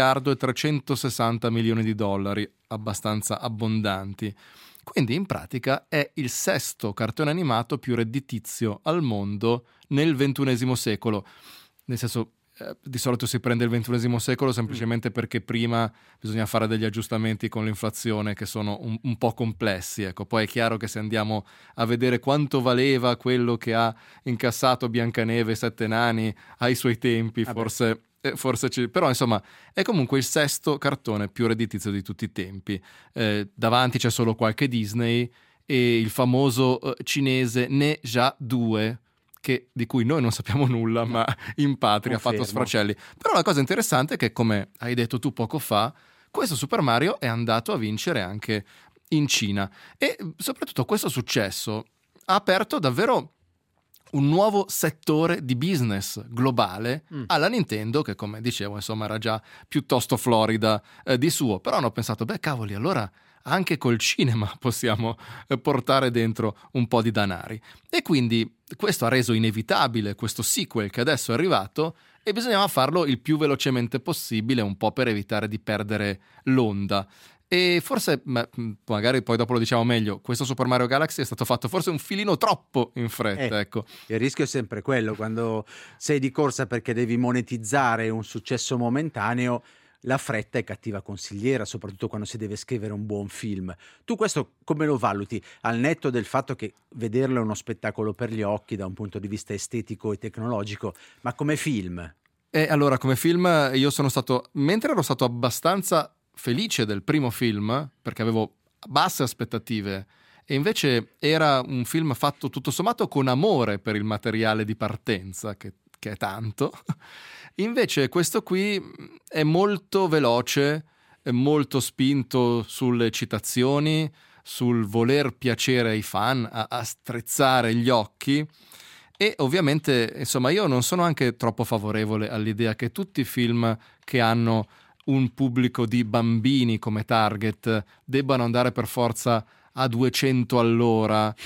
S8: $1,360 milioni, abbastanza abbondanti. Quindi in pratica è il 6º cartone animato più redditizio al mondo nel XXI secolo. Nel senso, di solito si prende il XXI secolo semplicemente perché prima bisogna fare degli aggiustamenti con l'inflazione che sono un po' complessi. Ecco, poi è chiaro che se andiamo a vedere quanto valeva quello che ha incassato Biancaneve e 7 nani ai suoi tempi, forse però insomma è comunque il 6º cartone più redditizio di tutti i tempi. Davanti c'è solo qualche Disney e il famoso cinese Ne Zha 2, di cui noi non sappiamo nulla, ma in patria ha fatto sfracelli. Però la cosa interessante è che, come hai detto tu poco fa, questo Super Mario è andato a vincere anche in Cina, e soprattutto questo successo ha aperto davvero un nuovo settore di business globale alla Nintendo, che, come dicevo, insomma, era già piuttosto florida di suo. Però hanno pensato, beh, cavoli, allora anche col cinema possiamo portare dentro un po' di danari. E quindi questo ha reso inevitabile questo sequel che adesso è arrivato, e bisognava farlo il più velocemente possibile, un po' per evitare di perdere l'onda. E forse, magari poi dopo lo diciamo meglio, questo Super Mario Galaxy è stato fatto forse un filino troppo in fretta, ecco.
S2: Il rischio è sempre quello, quando sei di corsa perché devi monetizzare un successo momentaneo, la fretta è cattiva consigliera, soprattutto quando si deve scrivere un buon film. Tu questo come lo valuti? Al netto del fatto che vederlo è uno spettacolo per gli occhi da un punto di vista estetico e tecnologico, ma come film?
S8: Allora, come film io sono stato, mentre ero stato abbastanza felice del primo film, perché avevo basse aspettative, e invece era un film fatto tutto sommato con amore per il materiale di partenza, che è tanto. Invece questo qui è molto veloce, è molto spinto sulle citazioni, sul voler piacere ai fan, a strizzare gli occhi. E ovviamente, insomma, io non sono anche troppo favorevole all'idea che tutti i film che hanno un pubblico di bambini come target debbano andare per forza a 200 all'ora,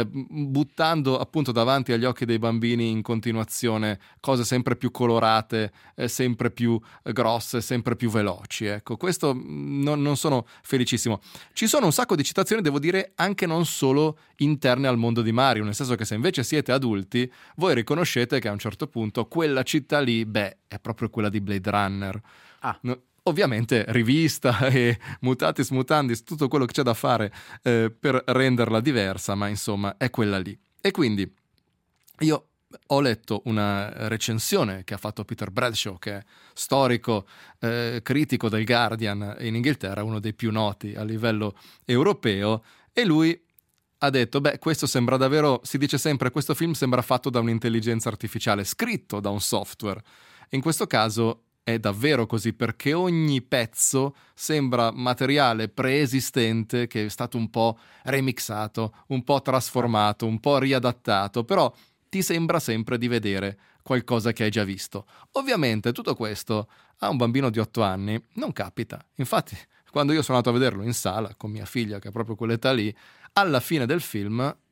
S8: buttando appunto davanti agli occhi dei bambini in continuazione cose sempre più colorate, sempre più grosse, sempre più veloci. Ecco, questo non sono felicissimo. Ci sono un sacco di citazioni, devo dire, anche non solo interne al mondo di Mario, nel senso che se invece siete adulti, voi riconoscete che a un certo punto quella città lì, è proprio quella di Blade Runner. Ovviamente rivista e mutatis mutandis, tutto quello che c'è da fare per renderla diversa, ma insomma è quella lì. E quindi io ho letto una recensione che ha fatto Peter Bradshaw, che è storico critico del Guardian in Inghilterra, uno dei più noti a livello europeo, e lui ha detto, questo sembra davvero, si dice sempre, questo film sembra fatto da un'intelligenza artificiale, scritto da un software. In questo caso è davvero così, perché ogni pezzo sembra materiale preesistente che è stato un po' remixato, un po' trasformato, un po' riadattato, però ti sembra sempre di vedere qualcosa che hai già visto. Ovviamente tutto questo a un bambino di 8 anni non capita. Infatti, quando io sono andato a vederlo in sala con mia figlia, che è proprio quell'età lì, alla fine del film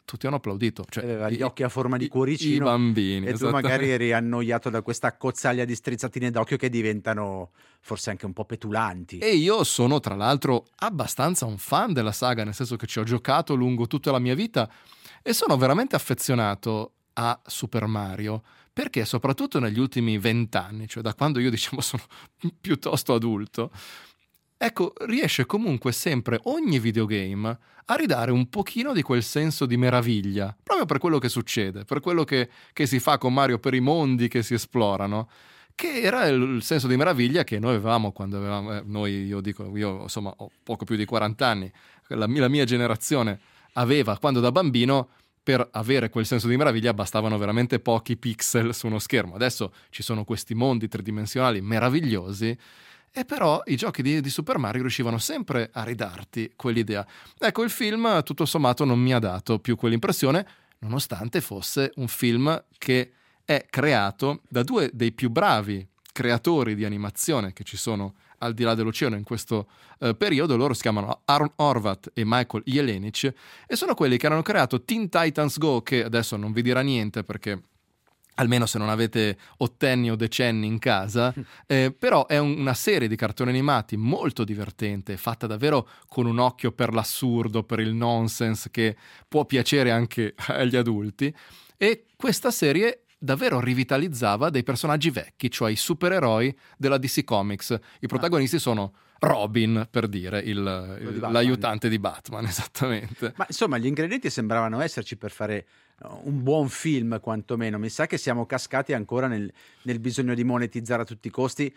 S8: tutti hanno applaudito. Cioè,
S2: Aveva gli occhi a forma di
S8: i
S2: cuoricino
S8: bambini.
S2: e tu
S8: esattamente.
S2: magari eri annoiato da questa accozzaglia di strizzatine d'occhio che diventano forse anche un po' petulanti.
S8: E io sono tra l'altro abbastanza un fan della saga, nel senso che ci ho giocato lungo tutta la mia vita e sono veramente affezionato a Super Mario, perché soprattutto negli ultimi 20 anni, cioè da quando io diciamo sono piuttosto adulto, ecco, riesce comunque sempre ogni videogame a ridare un pochino di quel senso di meraviglia, proprio per quello che succede, per quello che si fa con Mario, per i mondi che si esplorano, che era il senso di meraviglia che noi avevamo quando avevamo, io insomma ho poco più di 40 anni, la mia generazione aveva quando da bambino. Per avere quel senso di meraviglia bastavano veramente pochi pixel su uno schermo. Adesso ci sono questi mondi tridimensionali meravigliosi e però i giochi di Super Mario riuscivano sempre a ridarti quell'idea. Ecco, il film tutto sommato non mi ha dato più quell'impressione, nonostante fosse un film che è creato da due dei più bravi creatori di animazione che ci sono al di là dell'oceano in questo periodo. Loro si chiamano Aaron Horvath e Michael Jelenic e sono quelli che hanno creato Teen Titans Go, che adesso non vi dirà niente perché almeno se non avete ottenni o decenni in casa, però è una serie di cartoni animati molto divertente, fatta davvero con un occhio per l'assurdo, per il nonsense che può piacere anche agli adulti, e questa serie davvero rivitalizzava dei personaggi vecchi, cioè i supereroi della DC Comics. I protagonisti sono Robin, per dire, l'aiutante di Batman, esattamente.
S2: Ma insomma, gli ingredienti sembravano esserci per fare un buon film, quantomeno. Mi sa che siamo cascati ancora nel bisogno di monetizzare a tutti i costi,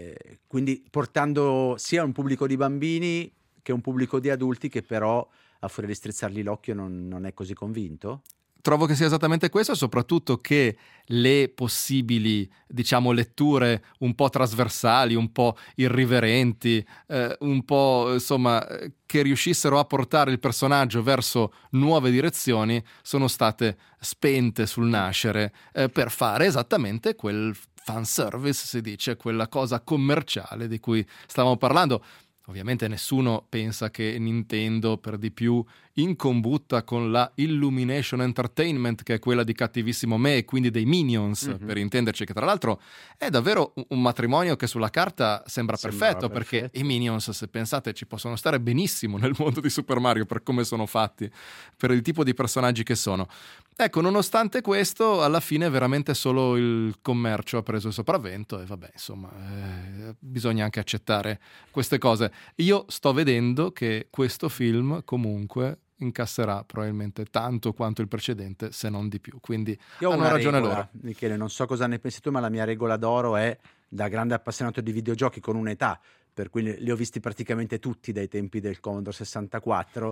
S2: quindi portando sia un pubblico di bambini che un pubblico di adulti che però, a furia di strizzargli l'occhio, non è così convinto.
S8: Trovo che sia esattamente questo, soprattutto che le possibili, diciamo, letture un po' trasversali, un po' irriverenti, un po', insomma, che riuscissero a portare il personaggio verso nuove direzioni, sono state spente sul nascere per fare esattamente quel fanservice, si dice, quella cosa commerciale di cui stavamo parlando. Ovviamente nessuno pensa che Nintendo, per di più in combutta con la Illumination Entertainment, che è quella di Cattivissimo Me e quindi dei Minions, per intenderci, che tra l'altro è davvero un matrimonio che sulla carta sembra perfetto, perché i Minions, se pensate, ci possono stare benissimo nel mondo di Super Mario per come sono fatti, per il tipo di personaggi che sono. Ecco, nonostante questo, alla fine veramente solo il commercio ha preso il sopravvento e vabbè, insomma, bisogna anche accettare queste cose. Io sto vedendo che questo film comunque incasserà probabilmente tanto quanto il precedente, se non di più, quindi
S2: Io ho
S8: hanno
S2: una
S8: ragione
S2: regola,
S8: loro.
S2: Michele, non so cosa ne pensi tu, ma la mia regola d'oro è, da grande appassionato di videogiochi con un'età, per cui li ho visti praticamente tutti dai tempi del Commodore 64,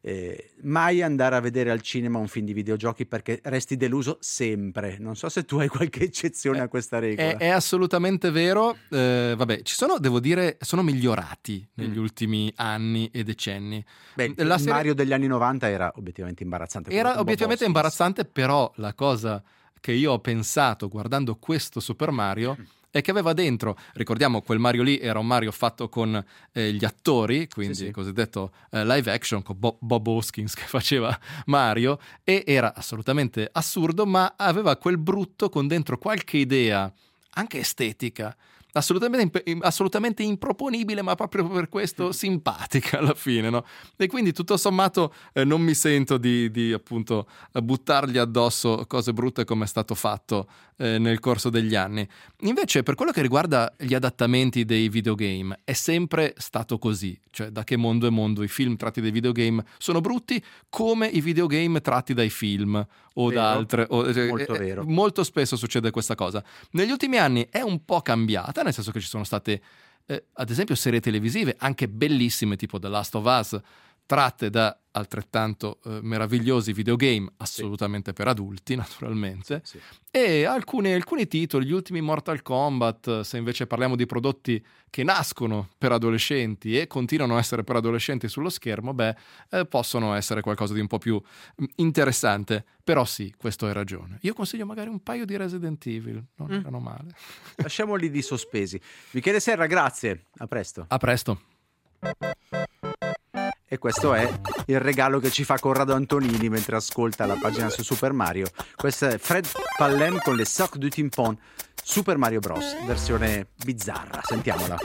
S2: mai andare a vedere al cinema un film di videogiochi perché resti deluso sempre. Non so se tu hai qualche eccezione a questa regola.
S8: È assolutamente vero. Vabbè, devo dire, sono migliorati negli ultimi anni e decenni.
S2: Beh,
S8: La
S2: il
S8: serie
S2: Mario degli anni 90 era obiettivamente imbarazzante. quello
S8: era
S2: con Bob
S8: obiettivamente
S2: Hoskins.
S8: imbarazzante, però la cosa che io ho pensato guardando questo Super Mario è che aveva dentro, ricordiamo, quel Mario lì era un Mario fatto con gli attori, quindi
S2: Sì, sì.
S8: il cosiddetto live action con Bob Hoskins che faceva Mario, e era assolutamente assurdo, ma aveva quel brutto con dentro qualche idea anche estetica assolutamente improponibile, ma proprio per questo simpatica alla fine, no? E quindi tutto sommato non mi sento di appunto buttargli addosso cose brutte come è stato fatto nel corso degli anni. Invece, per quello che riguarda gli adattamenti dei videogame, è sempre stato così, cioè da che mondo è mondo i film tratti dai videogame sono brutti come i videogame tratti dai film o
S2: Vero,
S8: da altre
S2: molto vero.
S8: molto spesso succede questa cosa. Negli ultimi anni è un po' cambiata, nel senso che ci sono state ad esempio serie televisive anche bellissime tipo The Last of Us, tratte da altrettanto meravigliosi videogame, assolutamente per adulti naturalmente,
S2: Sì.
S8: e alcuni titoli, gli ultimi Mortal Kombat, se invece parliamo di prodotti che nascono per adolescenti e continuano a essere per adolescenti sullo schermo, possono essere qualcosa di un po' più interessante. Però sì, questo hai ragione. Io consiglio magari un paio di Resident Evil, non erano male.
S2: Lasciamoli di sospesi. Michele Serra, grazie. A presto.
S8: A presto.
S2: E questo è il regalo che ci fa Corrado Antonini mentre ascolta la pagina su Super Mario. Questo è Fred Pallem con le Socs du Tympan, Super Mario Bros, versione bizzarra. Sentiamola.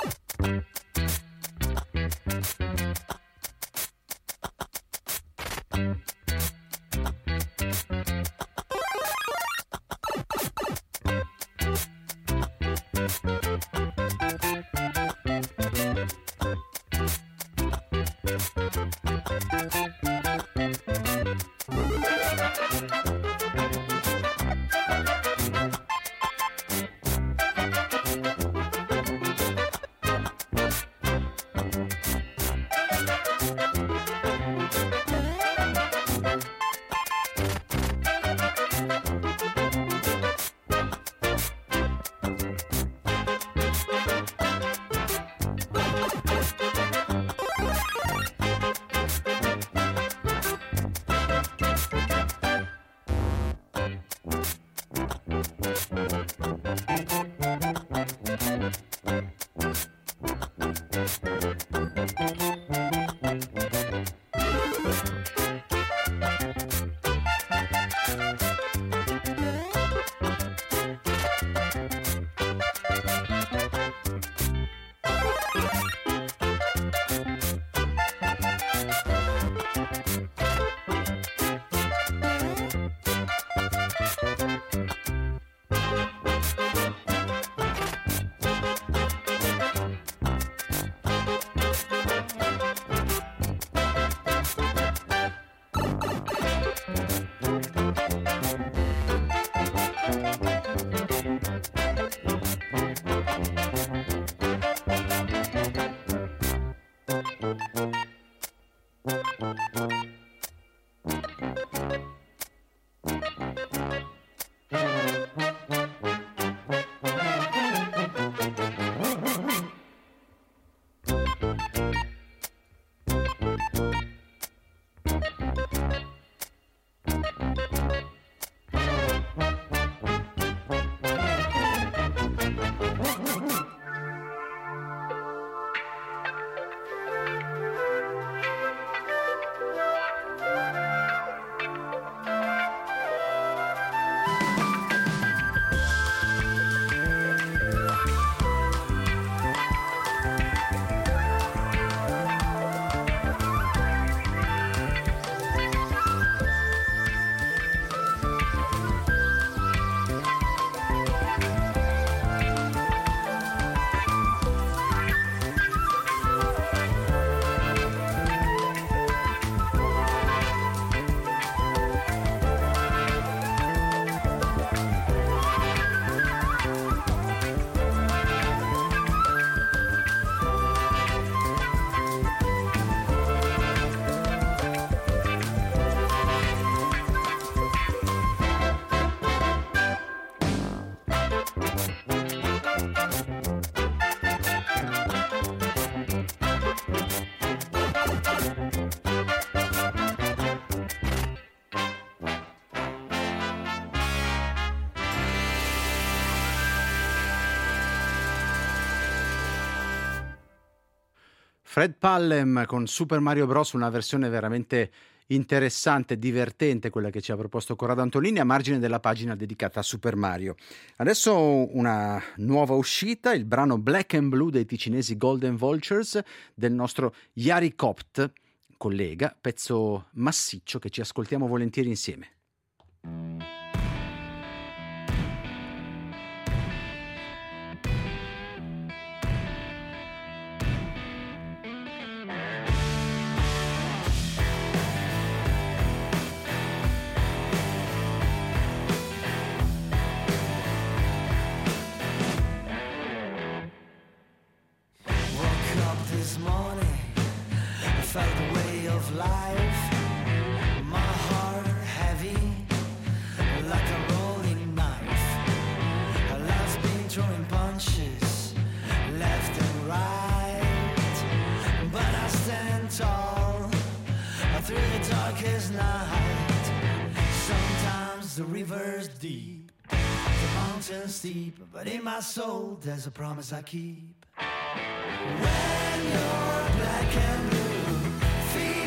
S2: Fred Pallem con Super Mario Bros, una versione veramente interessante, divertente, quella che ci ha proposto Corrado Antonini a margine della pagina dedicata a Super Mario. Adesso una nuova uscita, il brano Black and Blue dei ticinesi Golden Vultures del nostro Jari Kopt, collega, pezzo massiccio che ci ascoltiamo volentieri insieme.
S9: This morning, I felt the way of life. My heart heavy, like a rolling knife. Life's been throwing punches, left and right. But I stand tall through the darkest night. Sometimes the river's deep, the mountain's steep, but in my soul there's a promise I keep. When you're black and blue, feel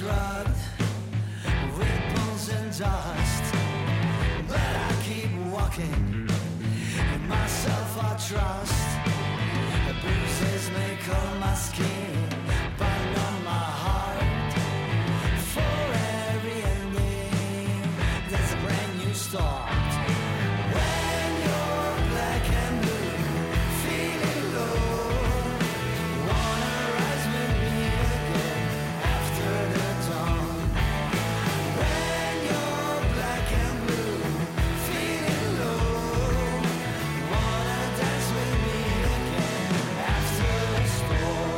S9: trod with bones and dust, but I keep walking. In myself I trust. The bruises may curl my skin, burn on my heart. For every ending, there's a brand new start. When you're black and blue, feeling low, wanna rise with me again after the dawn. When you're black and blue, feeling low, wanna dance with me again after the storm.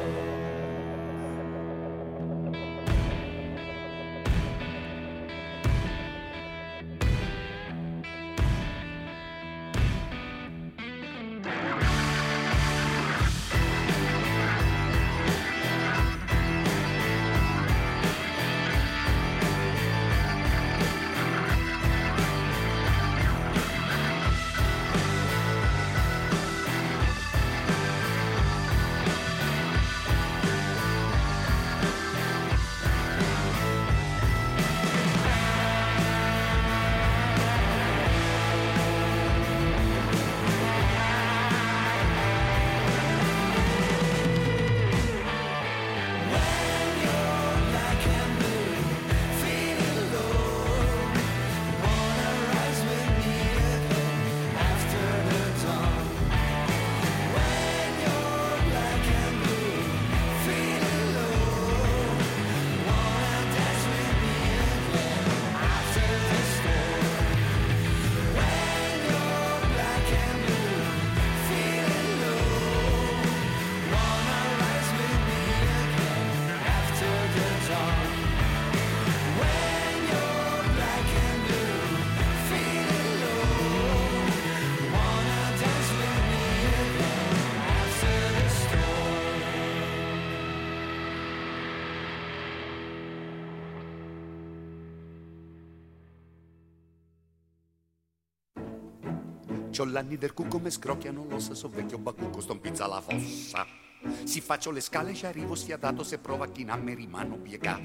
S10: C'ho l'anni del cucco, me scrocchiano l'ossa, so vecchio bacucco, sto in pizza alla fossa. Si faccio le scale, ci arrivo sfiatato, se prova a chinarmi rimano piegato.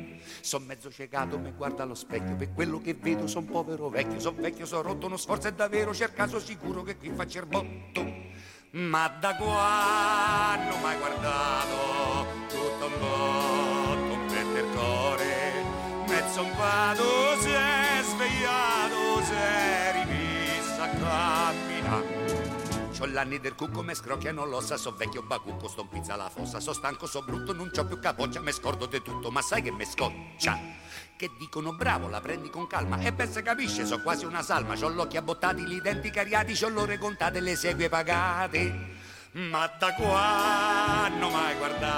S10: Son mezzo ciecato, me guarda allo specchio, per quello che vedo son povero vecchio, son rotto, uno sforzo è davvero, cercato sicuro che qui faccia il botto. Ma da quando mai guardato tutto un botto, un pettercore, mezzo un vado, si è svegliato, si è rimesso a camminare. C'ho l'anni del cucco, me scrocchiano l'ossa, so vecchio bacucco, sto in pizza alla fossa, so stanco, so brutto, non c'ho più capoccia, me scordo di tutto, ma sai che me scoccia? Che dicono bravo, la prendi con calma, e ben se capisce, so quasi una salma, c'ho l'occhi abbottati, i denti cariati, c'ho l'ore contate, le segue pagate. Ma da quando mai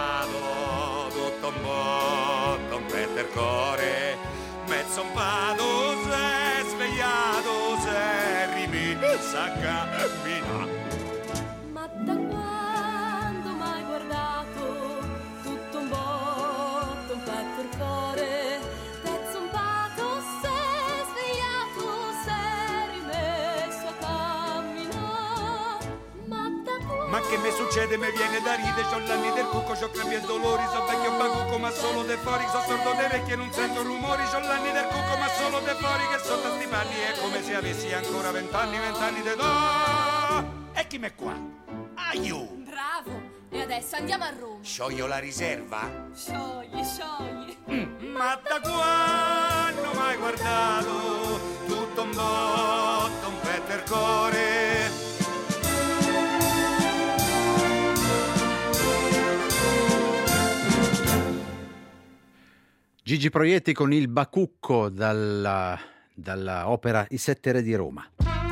S10: guardato tutto un botto, un pettercore, mezzo un vado, si è svegliato, si è rimesso a camminare.
S11: Ma da quando mai guardato tutto un botto, un pettercore, pezzo un pato, si è svegliato, si è rimesso a camminare.
S10: Ma che mi succede? Mi viene da ridere, c'ho l'anni del cucco, c'ho crampi e dolori, so vecchio bacucco ma solo de fuori, so sordo de orecchie, non sento rumori, c'ho l'anni del cucco ma solo de fuori, che sotto sti panni è come se avessi ancora 20 anni de do. E chi m'è qua? Aiù!
S11: Bravo! E adesso andiamo a Roma.
S10: Scioglio la riserva?
S11: Sciogli, sciogli.
S10: Ma da quando mai guardato tutto un botto, un pettercore?
S2: Gigi Proietti con il Bacucco dalla opera I Sette Re di Roma.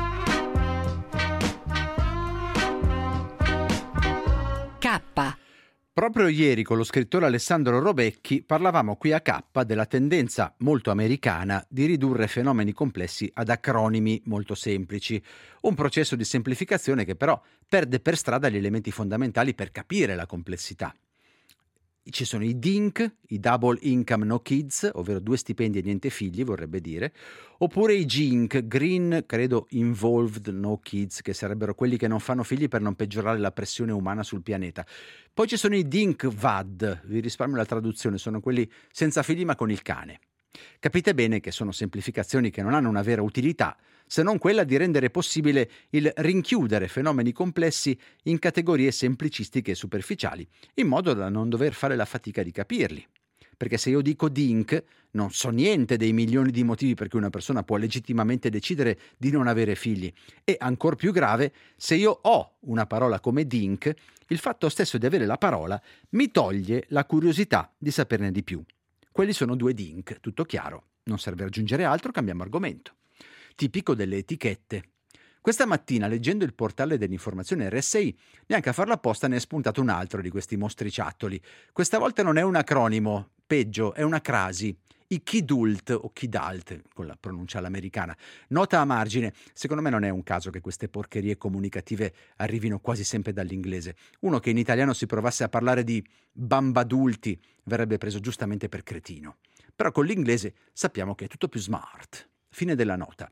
S1: K.
S2: Proprio ieri con lo scrittore Alessandro Robecchi parlavamo qui a K della tendenza molto americana di ridurre fenomeni complessi ad acronimi molto semplici, un processo di semplificazione che però perde per strada gli elementi fondamentali per capire la complessità. Ci sono i DINK, i Double Income No Kids, ovvero 2 stipendi e niente figli, vorrebbe dire, oppure i GINK, Green, credo Involved No Kids, che sarebbero quelli che non fanno figli per non peggiorare la pressione umana sul pianeta. Poi ci sono i DINK VAD, vi risparmio la traduzione, sono quelli senza figli ma con il cane. Capite bene che sono semplificazioni che non hanno una vera utilità, se non quella di rendere possibile il rinchiudere fenomeni complessi in categorie semplicistiche e superficiali, in modo da non dover fare la fatica di capirli. Perché se io dico DINK, non so niente dei milioni di motivi per cui una persona può legittimamente decidere di non avere figli. E ancor più grave, se io ho una parola come DINK, il fatto stesso di avere la parola mi toglie la curiosità di saperne di più. Quelli sono 2 DINK, tutto chiaro. Non serve aggiungere altro, cambiamo argomento. Tipico delle etichette. Questa mattina, leggendo il portale dell'informazione RSI, neanche a farlo apposta ne è spuntato un altro di questi mostriciattoli. Questa volta non è un acronimo, peggio, è una crasi. I Kidult o Kidalt, con la pronuncia all'americana. Nota a margine, secondo me non è un caso che queste porcherie comunicative arrivino quasi sempre dall'inglese. Uno che in italiano si provasse a parlare di bambadulti verrebbe preso giustamente per cretino. Però con l'inglese sappiamo che è tutto più smart. Fine della nota.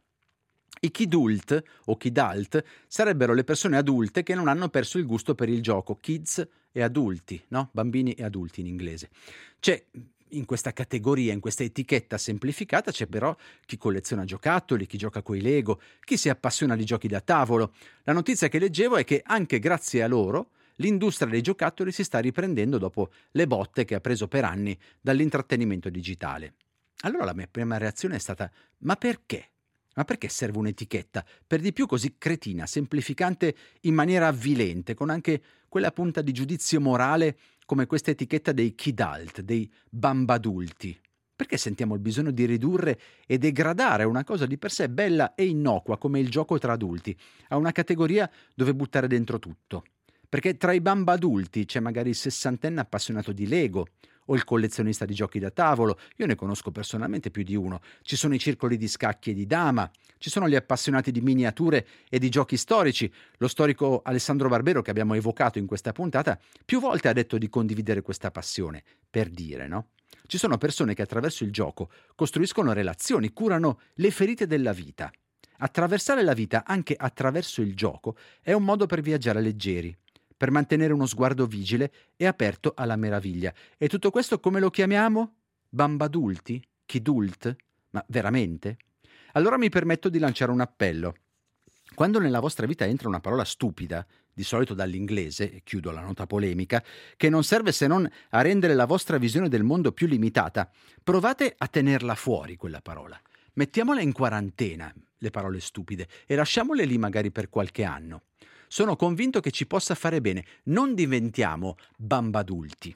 S2: I Kidult o Kidalt sarebbero le persone adulte che non hanno perso il gusto per il gioco, kids e adulti, no? Bambini e adulti in inglese. C'è in questa categoria, in questa etichetta semplificata, c'è però chi colleziona giocattoli, chi gioca coi Lego, chi si appassiona di giochi da tavolo. La notizia che leggevo è che anche grazie a loro l'industria dei giocattoli si sta riprendendo dopo le botte che ha preso per anni dall'intrattenimento digitale. Allora la mia prima reazione è stata: ma perché? Ma perché serve un'etichetta? Per di più così cretina, semplificante in maniera avvilente, con anche quella punta di giudizio morale come questa etichetta dei kidult, dei bambadulti. Perché sentiamo il bisogno di ridurre e degradare una cosa di per sé bella e innocua come il gioco tra adulti a una categoria dove buttare dentro tutto? Perché tra i bambadulti c'è magari il sessantenne appassionato di Lego o il collezionista di giochi da tavolo. Io ne conosco personalmente più di uno. Ci sono i circoli di scacchi e di dama, ci sono gli appassionati di miniature e di giochi storici. Lo storico Alessandro Barbero, che abbiamo evocato in questa puntata, più volte ha detto di condividere questa passione, per dire, no? Ci sono persone che attraverso il gioco costruiscono relazioni, curano le ferite della vita. Attraversare la vita anche attraverso il gioco è un modo per viaggiare leggeri, per mantenere uno sguardo vigile e aperto alla meraviglia. E tutto questo come lo chiamiamo? Bambadulti? Kidult? Ma veramente? Allora mi permetto di lanciare un appello. Quando nella vostra vita entra una parola stupida, di solito dall'inglese, e chiudo la nota polemica, che non serve se non a rendere la vostra visione del mondo più limitata, provate a tenerla fuori quella parola. Mettiamola in quarantena, le parole stupide, e lasciamole lì magari per qualche anno. Sono convinto che ci possa fare bene. Non diventiamo bambadulti.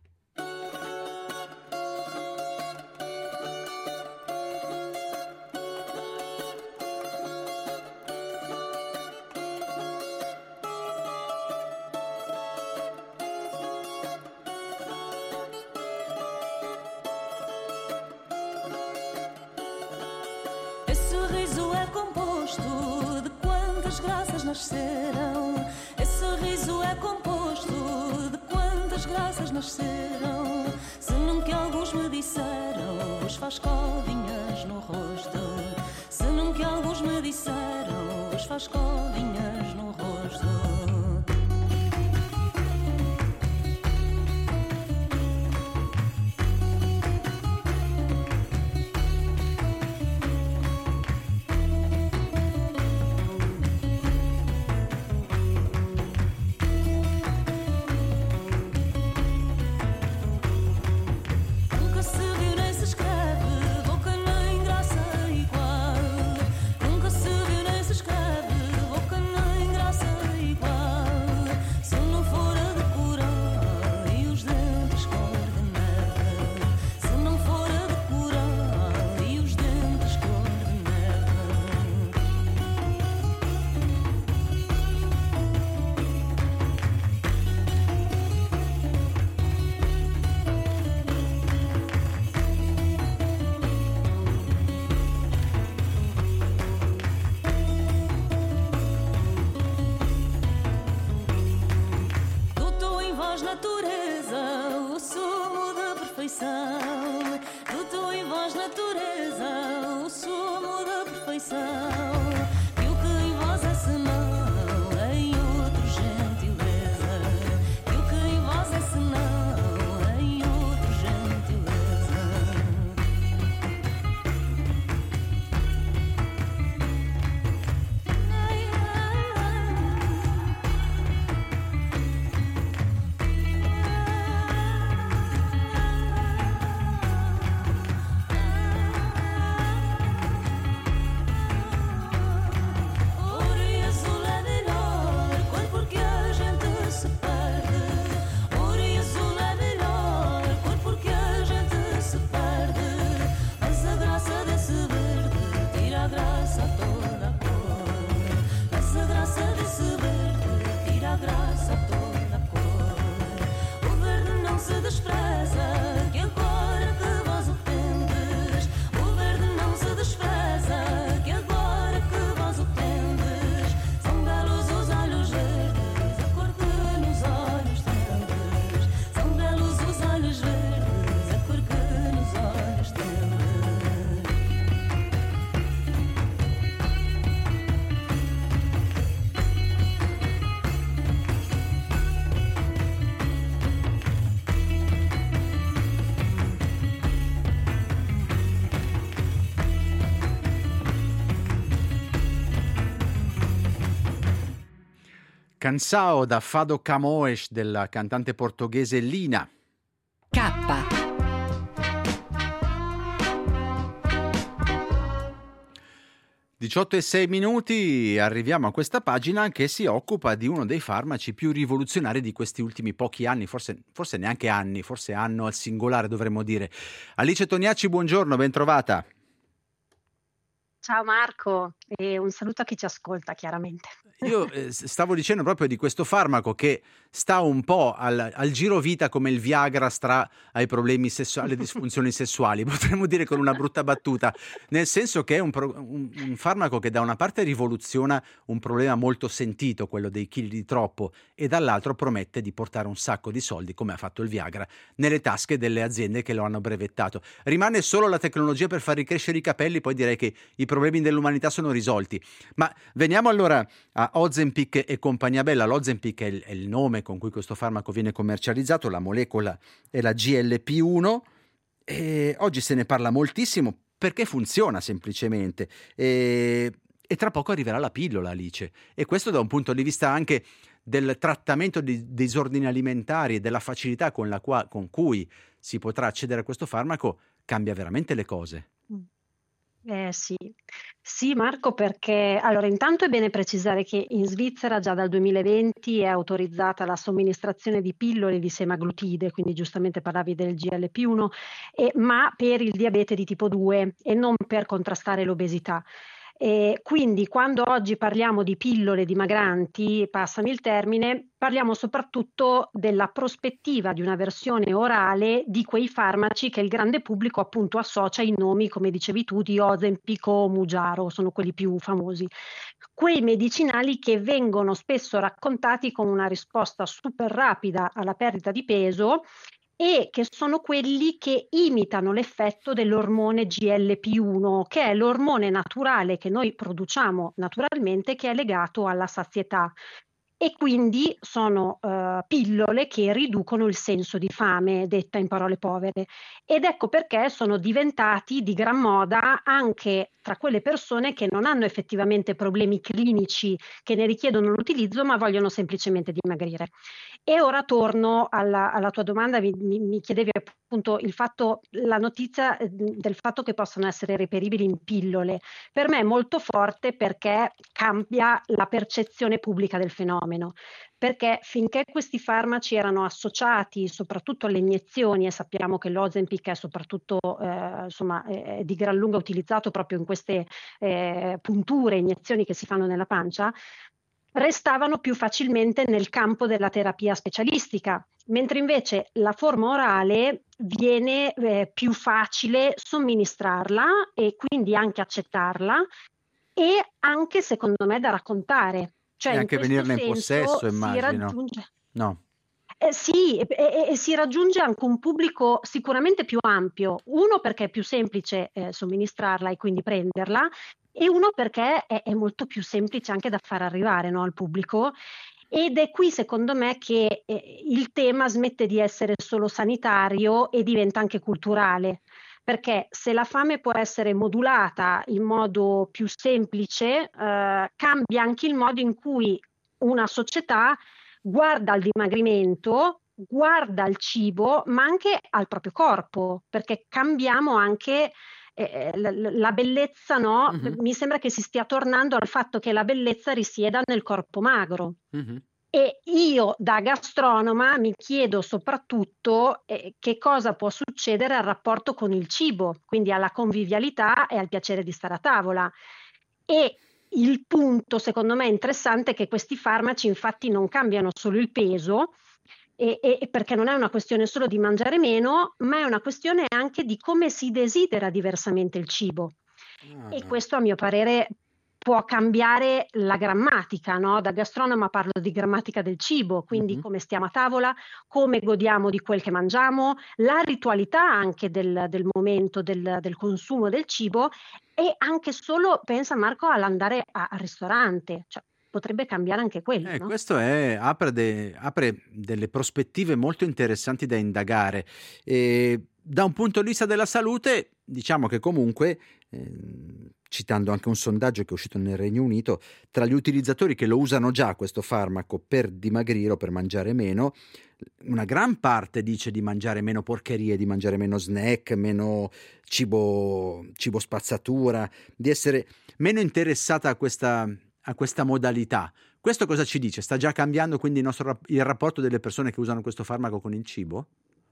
S11: Esse riso é composto de quantas graças nasceram. Esse riso é composto de quantas graças nasceram. Se não que alguns me disseram, vos faz covinhas no rosto. Se não que alguns me disseram, vos faz covinhas no rosto. Nunca se viu nem se escreve, boca nem graça igual. Nunca se viu nem se escreve, perfeição, do tom e voz natureza, o sumo da perfeição. E o que em vós é senão, em outro gentileza. E o que em vós é senão, em outro gentileza. Ai, ai, ouro e azul é melhor, cor porque a gente se perde. Ouro e azul é melhor, cor porque a gente se perde. Mas a graça desse verde tira a graça a toda a cor. Mas a graça desse verde tira a graça a toda a cor. O verde não se despreza, que agora que vós o tendes. O verde não se despreza, que agora que vós o tendes. São belos os olhos verdes, a cor que nos olhos tendes. São belos os olhos verdes, a cor que nos olhos tendes.
S2: Cansao da Fado Camões della cantante portoghese Lina.
S1: K.
S2: 18:06, arriviamo a questa pagina che si occupa di uno dei farmaci più rivoluzionari di questi ultimi pochi anni, forse neanche anni, forse anno al singolare dovremmo dire. Alice Toniacci, buongiorno, ben trovata.
S12: Ciao Marco e un saluto a chi ci ascolta chiaramente.
S2: Io stavo dicendo proprio di questo farmaco che sta un po' al girovita come il Viagra sta ai problemi sessuali, alle disfunzioni sessuali, potremmo dire con una brutta battuta, nel senso che è un farmaco che da una parte rivoluziona un problema molto sentito, quello dei chili di troppo, e dall'altro promette di portare un sacco di soldi, come ha fatto il Viagra, nelle tasche delle aziende che lo hanno brevettato. Rimane solo la tecnologia per far ricrescere i capelli, poi direi che i problemi dell'umanità sono risolti. Ma veniamo allora a Ozempic e compagnia bella. L'Ozempic è il nome con cui questo farmaco viene commercializzato, la molecola è la GLP-1 e oggi se ne parla moltissimo perché funziona semplicemente e tra poco arriverà la pillola, Alice, e questo da un punto di vista anche del trattamento di disordini alimentari e della facilità con cui si potrà accedere a questo farmaco cambia veramente le cose.
S12: Sì Marco, perché allora intanto è bene precisare che in Svizzera già dal 2020 è autorizzata la somministrazione di pillole di semaglutide, quindi giustamente parlavi del GLP-1, ma per il diabete di tipo 2 e non per contrastare l'obesità. Quindi quando oggi parliamo di pillole dimagranti, passami il termine, parliamo soprattutto della prospettiva di una versione orale di quei farmaci che il grande pubblico appunto associa ai nomi, come dicevi tu, di Ozempic o Mounjaro, sono quelli più famosi. Quei medicinali che vengono spesso raccontati come una risposta super rapida alla perdita di peso e che sono quelli che imitano l'effetto dell'ormone GLP-1, che è l'ormone naturale che noi produciamo naturalmente, che è legato alla sazietà. E quindi sono pillole che riducono il senso di fame, detta in parole povere. Ed ecco perché sono diventati di gran moda anche tra quelle persone che non hanno effettivamente problemi clinici che ne richiedono l'utilizzo, ma vogliono semplicemente dimagrire. E ora torno alla tua domanda, mi chiedevi appunto la notizia del fatto che possano essere reperibili in pillole. Per me è molto forte perché cambia la percezione pubblica del fenomeno. Perché finché questi farmaci erano associati soprattutto alle iniezioni, e sappiamo che l'Ozempic è soprattutto è di gran lunga utilizzato proprio in queste punture, iniezioni che si fanno nella pancia, restavano più facilmente nel campo della terapia specialistica, mentre invece la forma orale viene più facile somministrarla e quindi anche accettarla e anche secondo me da raccontare. Cioè,
S2: e anche venirne in possesso,
S12: si
S2: immagino.
S12: raggiunge.
S2: No.
S12: Sì, e si raggiunge anche un pubblico sicuramente più ampio. Uno perché è più semplice somministrarla e quindi prenderla, e uno perché è molto più semplice anche da far arrivare, no, al pubblico. Ed è qui, secondo me, che il tema smette di essere solo sanitario e diventa anche culturale. Perché se la fame può essere modulata in modo più semplice, cambia anche il modo in cui una società guarda al dimagrimento, guarda al cibo, ma anche al proprio corpo, perché cambiamo anche la bellezza, no?
S2: Mhm,
S12: Mi sembra che si stia tornando al fatto che la bellezza risieda nel corpo magro.
S2: mhm.
S12: E io da gastronoma mi chiedo soprattutto che cosa può succedere al rapporto con il cibo, quindi alla convivialità e al piacere di stare a tavola. E il punto, secondo me, interessante è che questi farmaci infatti non cambiano solo il peso, perché non è una questione solo di mangiare meno, ma è una questione anche di come si desidera diversamente il cibo. E questo, a mio parere, può cambiare la grammatica, no? Da gastronoma parlo di grammatica del cibo, quindi
S2: Mhm.
S12: come stiamo a tavola, come godiamo di quel che mangiamo, la ritualità anche del momento del consumo del cibo, e anche solo, pensa Marco, all'andare al ristorante, cioè potrebbe cambiare anche quello, no?
S2: Questo apre delle prospettive molto interessanti da indagare. Da un punto di vista della salute, diciamo che comunque, citando anche un sondaggio che è uscito nel Regno Unito, tra gli utilizzatori che lo usano già questo farmaco per dimagrire o per mangiare meno, una gran parte dice di mangiare meno porcherie, di mangiare meno snack, meno cibo spazzatura, di essere meno interessata a questa modalità. Questo cosa ci dice? Sta già cambiando quindi il rapporto delle persone che usano questo farmaco con il cibo?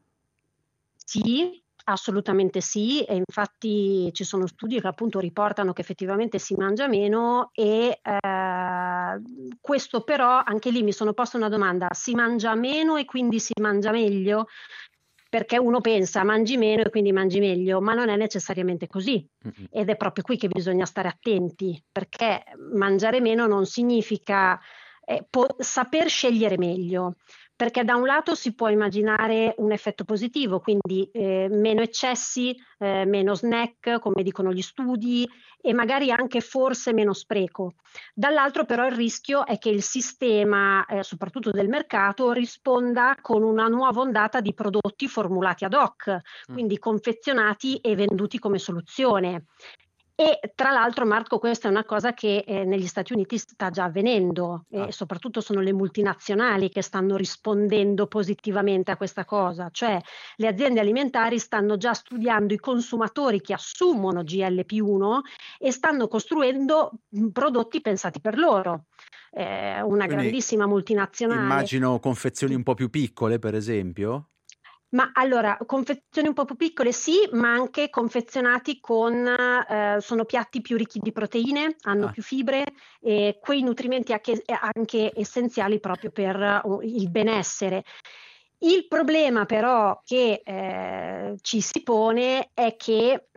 S12: Sì, assolutamente sì, e infatti ci sono studi che appunto riportano che effettivamente si mangia meno, e questo però, anche lì mi sono posta una domanda: si mangia meno e quindi si mangia meglio? Perché uno pensa mangi meno e quindi mangi meglio, ma non è necessariamente così.
S2: Mm-mm.
S12: Ed è proprio qui che bisogna stare attenti, perché mangiare meno non significa saper scegliere meglio, perché da un lato si può immaginare un effetto positivo, quindi meno eccessi, meno snack, come dicono gli studi, e magari anche forse meno spreco. Dall'altro però il rischio è che il sistema, soprattutto del mercato, risponda con una nuova ondata di prodotti formulati ad hoc, quindi confezionati e venduti come soluzione. E tra l'altro, Marco, questa è una cosa che negli Stati Uniti sta già avvenendo, e soprattutto sono le multinazionali che stanno rispondendo positivamente a questa cosa, cioè le aziende alimentari stanno già studiando i consumatori che assumono GLP-1 e stanno costruendo prodotti pensati per loro. Una
S2: Quindi
S12: grandissima multinazionale.
S2: immagino confezioni un po' più piccole, per esempio.
S12: Ma allora, confezioni un po' più piccole sì, ma anche confezionati sono piatti più ricchi di proteine, hanno più fibre, e quei nutrimenti anche essenziali proprio per il benessere. Il problema però che ci si pone è che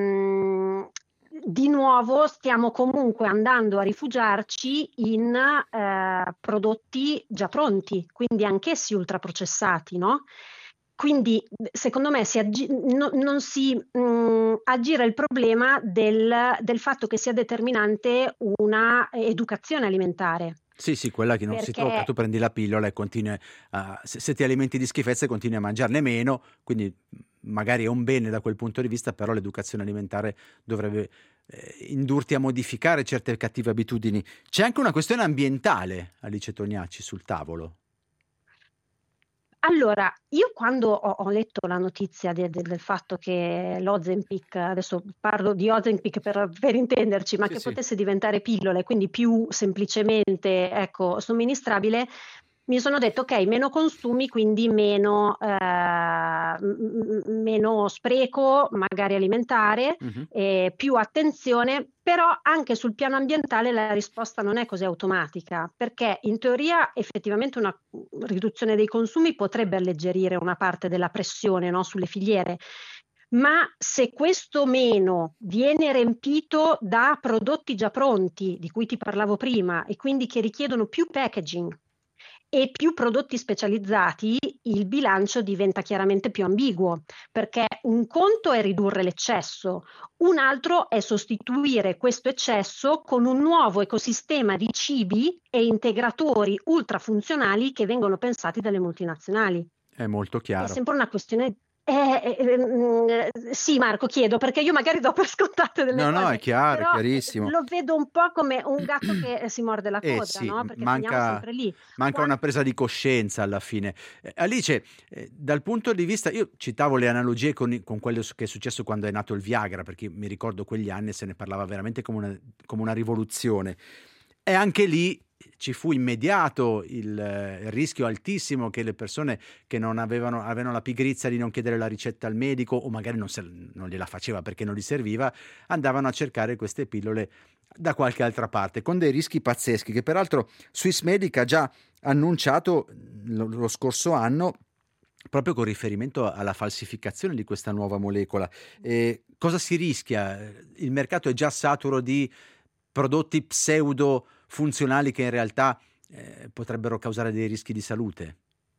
S12: di nuovo stiamo comunque andando a rifugiarci in prodotti già pronti, quindi anch'essi ultraprocessati, no? Quindi secondo me non si aggira il problema del fatto che sia determinante una educazione alimentare.
S2: Sì, quella che non si
S12: Perché-
S2: tocca. Tu prendi la pillola e continui se ti alimenti di schifezze continui a mangiarne meno, quindi magari è un bene da quel punto di vista, però l'educazione alimentare dovrebbe indurti a modificare certe cattive abitudini. C'è anche una questione ambientale, Alice Toniaci, sul tavolo.
S12: Allora, io quando ho letto la notizia del fatto che l'Ozempic, adesso parlo di Ozempic per intenderci, ma
S2: Sì,
S12: che
S2: sì.
S12: potesse diventare pillola e quindi più semplicemente, ecco, somministrabile, mi sono detto ok, meno consumi, quindi meno spreco, magari alimentare,
S2: Mhm.
S12: più attenzione, però anche sul piano ambientale la risposta non è così automatica, perché in teoria effettivamente una riduzione dei consumi potrebbe alleggerire una parte della pressione, no, sulle filiere. Ma se questo meno viene riempito da prodotti già pronti, di cui ti parlavo prima, e quindi che richiedono più packaging e più prodotti specializzati il bilancio diventa chiaramente più ambiguo, perché un conto è ridurre l'eccesso, un altro è sostituire questo eccesso con un nuovo ecosistema di cibi e integratori ultrafunzionali che vengono pensati dalle multinazionali.
S2: È molto
S12: È
S2: chiaro.
S12: sempre una questione. Sì, Marco, chiedo perché io magari do per scontate delle
S2: No, no,
S12: cose,
S2: è chiaro, è
S12: però
S2: chiarissimo.
S12: lo vedo un po' come un gatto che si morde la coda,
S2: Sì,
S12: no? Perché finiamo
S2: manca,
S12: sempre lì.
S2: manca una presa di coscienza alla fine. Alice, dal punto di vista, io citavo le analogie con quello che è successo quando è nato il Viagra, perché mi ricordo quegli anni se ne parlava veramente come una rivoluzione. E anche lì ci fu immediato il rischio altissimo che le persone che non avevano la pigrizia di non chiedere la ricetta al medico, o magari non gliela faceva perché non gli serviva, andavano a cercare queste pillole da qualche altra parte, con dei rischi pazzeschi che peraltro Swissmedic ha già annunciato lo scorso anno, proprio con riferimento alla falsificazione di questa nuova molecola. Cosa si rischia? Il mercato è già saturo di prodotti pseudo funzionali che in realtà potrebbero causare dei rischi di salute.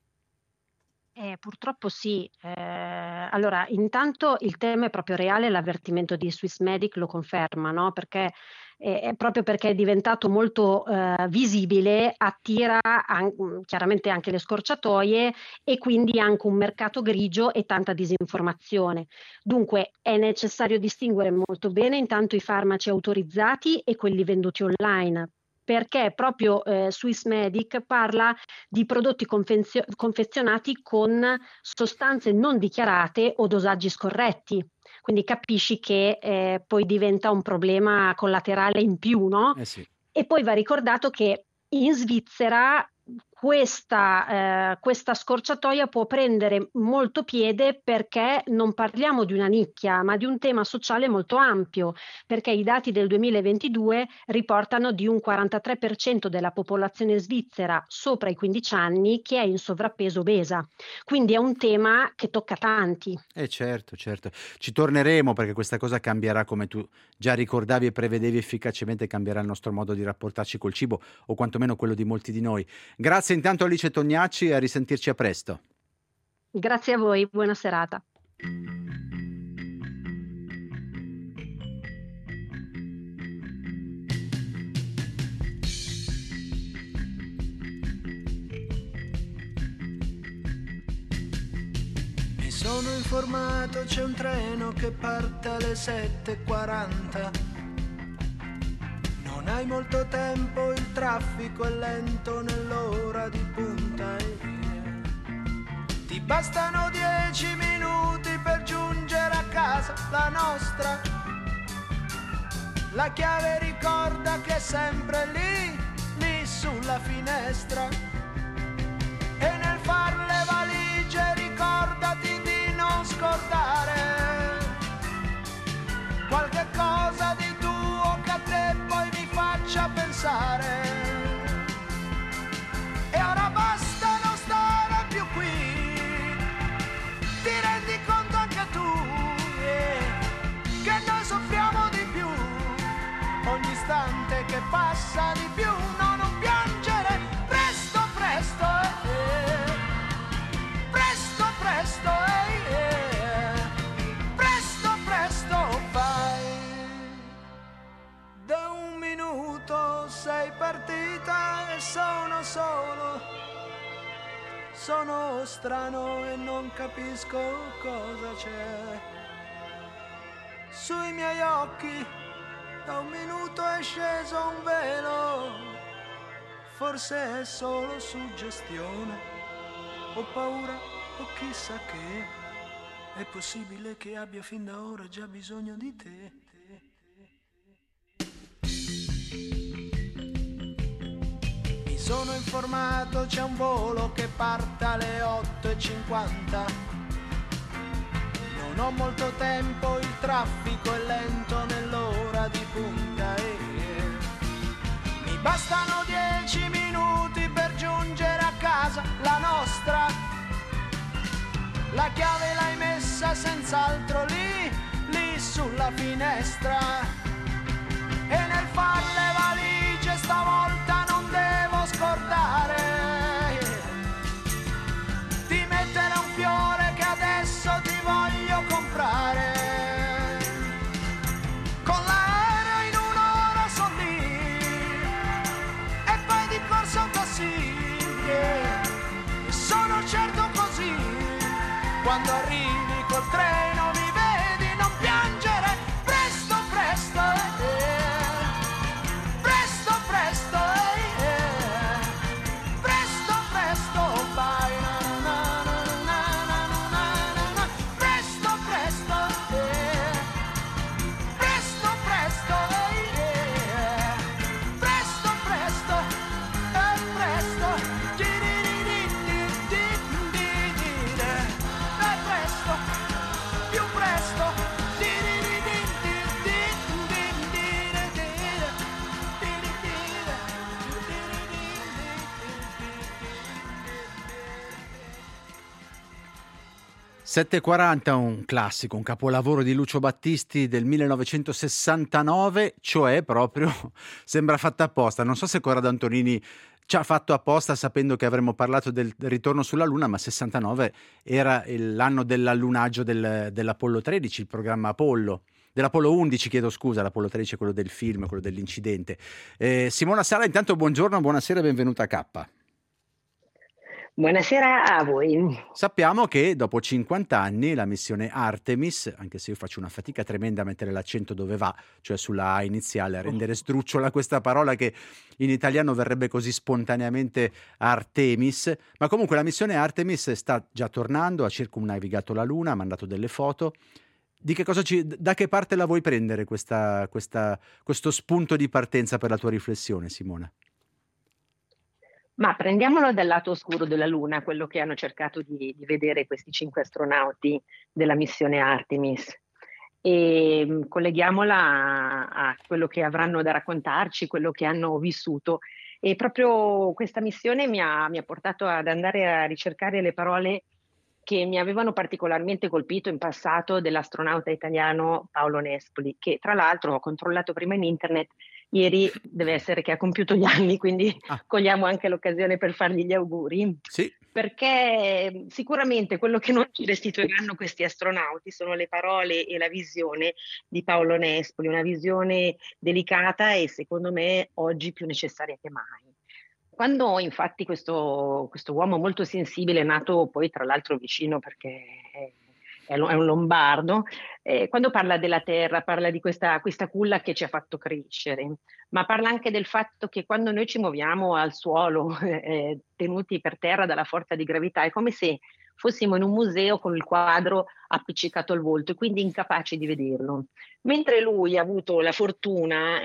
S12: Purtroppo sì. Allora, intanto il tema è proprio reale, l'avvertimento di Swissmedic lo conferma, no? Perché è proprio perché è diventato molto visibile, attira chiaramente anche le scorciatoie e quindi anche un mercato grigio e tanta disinformazione. Dunque è necessario distinguere molto bene intanto i farmaci autorizzati e quelli venduti online, perché proprio Swissmedic parla di prodotti confezionati con sostanze non dichiarate o dosaggi scorretti. Quindi capisci che poi diventa un problema collaterale in più, no?
S2: Sì.
S12: E poi va ricordato che in Svizzera questa scorciatoia può prendere molto piede perché non parliamo di una nicchia, ma di un tema sociale molto ampio, perché i dati del 2022 riportano di un 43% della popolazione svizzera sopra i 15 anni che è in sovrappeso obesa. Quindi è un tema che tocca tanti.
S2: Certo. Ci torneremo perché questa cosa cambierà, come tu già ricordavi e prevedevi efficacemente, cambierà il nostro modo di rapportarci col cibo, o quantomeno quello di molti di noi. Grazie intanto Alice Tognacci e a risentirci a presto.
S12: Grazie a voi, buona serata.
S6: Mi sono informato, c'è un treno che parte alle 7:40. Non hai molto tempo, il traffico è lento nell'ora di punta e via. Ti bastano 10 minuti per giungere a casa, la nostra. La chiave ricorda che è sempre lì sulla finestra. E nel far le valigie ricordati di non scordare qualche cosa di tuo che a te poi mi faccia pensare. E ora basta, non stare più qui. Ti rendi conto anche tu che noi soffriamo di più ogni istante che passa di più. No, non piangere, presto presto presto presto presto vai. Da un minuto sei partita e sono solo, sono strano e non capisco cosa c'è sui miei occhi. Da un minuto è sceso un velo, forse è solo suggestione, ho paura o chissà che. È possibile che abbia fin da ora già bisogno di te. Mi sono informato, c'è un volo che parte alle 8:50. Non ho molto tempo, il traffico è lento nell'ora di punta e mi bastano 10 minuti per giungere a casa, la nostra. La chiave l'hai messa senz'altro lì sulla finestra. E nel far le valigie stavolta non devo scordare
S9: quando arrivi col treno mi vedi, non piangere, presto, presto, presto, presto, presto, presto, vai, na, na, na, na, na, na, na, na, presto, presto, presto, presto, presto, presto, presto, presto, più presto,
S2: «7:40», un classico, un capolavoro di Lucio Battisti del 1969, cioè proprio sembra fatta apposta. Non so se Corrado Antonini ci ha fatto apposta sapendo che avremmo parlato del ritorno sulla Luna, ma 69 era l'anno dell'allunaggio dell'Apollo 13, il programma Apollo. Dell'Apollo 11, chiedo scusa, l'Apollo 13 è quello del film, quello dell'incidente. Simona Sala, intanto buongiorno, buonasera e benvenuta a K.
S5: Buonasera a voi.
S2: Sappiamo che dopo 50 anni la missione Artemis, anche se io faccio una fatica tremenda a mettere l'accento dove va, cioè sulla A iniziale, a rendere sdrucciola questa parola che in italiano verrebbe così spontaneamente Artemis, ma comunque la missione Artemis sta già tornando, ha circumnavigato la Luna, ha mandato delle foto. Da che parte la vuoi prendere questo spunto di partenza per la tua riflessione, Simona?
S5: Ma prendiamolo dal lato oscuro della Luna, quello che hanno cercato di vedere questi 5 astronauti della missione Artemis, e colleghiamola a quello che avranno da raccontarci, quello che hanno vissuto. E proprio questa missione mi ha portato ad andare a ricercare le parole che mi avevano particolarmente colpito in passato dell'astronauta italiano Paolo Nespoli, che tra l'altro ho controllato prima in internet. Ieri deve essere che ha compiuto gli anni, quindi cogliamo anche l'occasione per fargli gli auguri.
S2: Sì.
S5: Perché sicuramente quello che non ci restituiranno questi astronauti sono le parole e la visione di Paolo Nespoli, una visione delicata e secondo me oggi più necessaria che mai. Quando infatti questo uomo molto sensibile, nato poi tra l'altro vicino perché è un lombardo, quando parla della terra, parla di questa culla che ci ha fatto crescere, ma parla anche del fatto che quando noi ci muoviamo al suolo, tenuti per terra dalla forza di gravità, è come se fossimo in un museo con il quadro appiccicato al volto e quindi incapaci di vederlo. Mentre lui ha avuto la fortuna,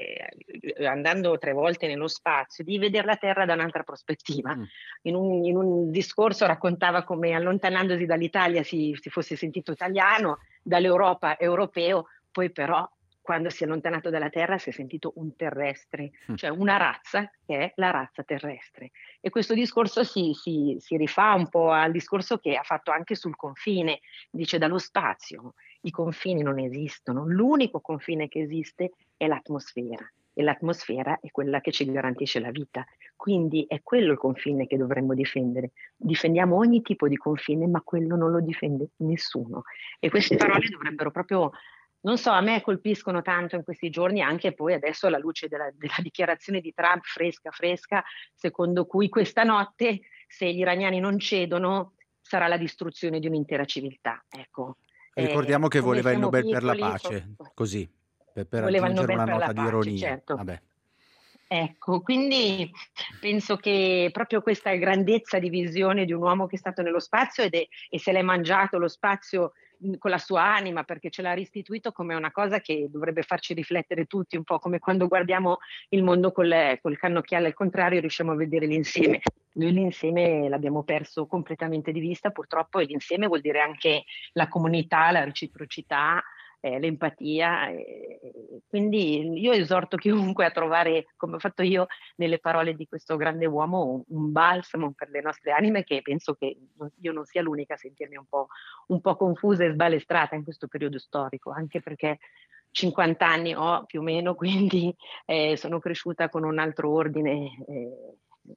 S5: andando 3 volte nello spazio, di vedere la Terra da un'altra prospettiva. In un discorso raccontava come allontanandosi dall'Italia si fosse sentito italiano, dall'Europa europeo, poi però quando si è allontanato dalla Terra si è sentito un terrestre, cioè una razza che è la razza terrestre. E questo discorso si rifà un po' al discorso che ha fatto anche sul confine. Dice: dallo spazio i confini non esistono, l'unico confine che esiste è l'atmosfera, e l'atmosfera è quella che ci garantisce la vita. Quindi è quello il confine che dovremmo difendere. Difendiamo ogni tipo di confine, ma quello non lo difende nessuno. E queste parole dovrebbero proprio... Non so, a me colpiscono tanto in questi giorni, anche poi adesso alla luce della dichiarazione di Trump fresca, secondo cui questa notte, se gli iraniani non cedono, sarà la distruzione di un'intera civiltà. Ecco.
S2: Ricordiamo che voleva il Nobel per la
S5: piccoli,
S2: pace, così, per
S5: voleva il
S2: aggiungere
S5: Nobel
S2: una
S5: per la
S2: nota di
S5: pace,
S2: ironia.
S5: certo.
S2: Vabbè.
S5: Ecco, quindi penso che proprio questa grandezza di visione di un uomo che è stato nello spazio e se l'è mangiato lo spazio con la sua anima, perché ce l'ha restituito, come una cosa che dovrebbe farci riflettere tutti, un po' come quando guardiamo il mondo col cannocchiale al contrario, riusciamo a vedere l'insieme. Noi l'insieme l'abbiamo perso completamente di vista purtroppo, e l'insieme vuol dire anche la comunità, la reciprocità, l'empatia, quindi io esorto chiunque a trovare, come ho fatto io nelle parole di questo grande uomo, un balsamo per le nostre anime, che penso che io non sia l'unica a sentirmi un po' confusa e sbalestrata in questo periodo storico, anche perché 50 anni ho più o meno, quindi sono cresciuta con un altro ordine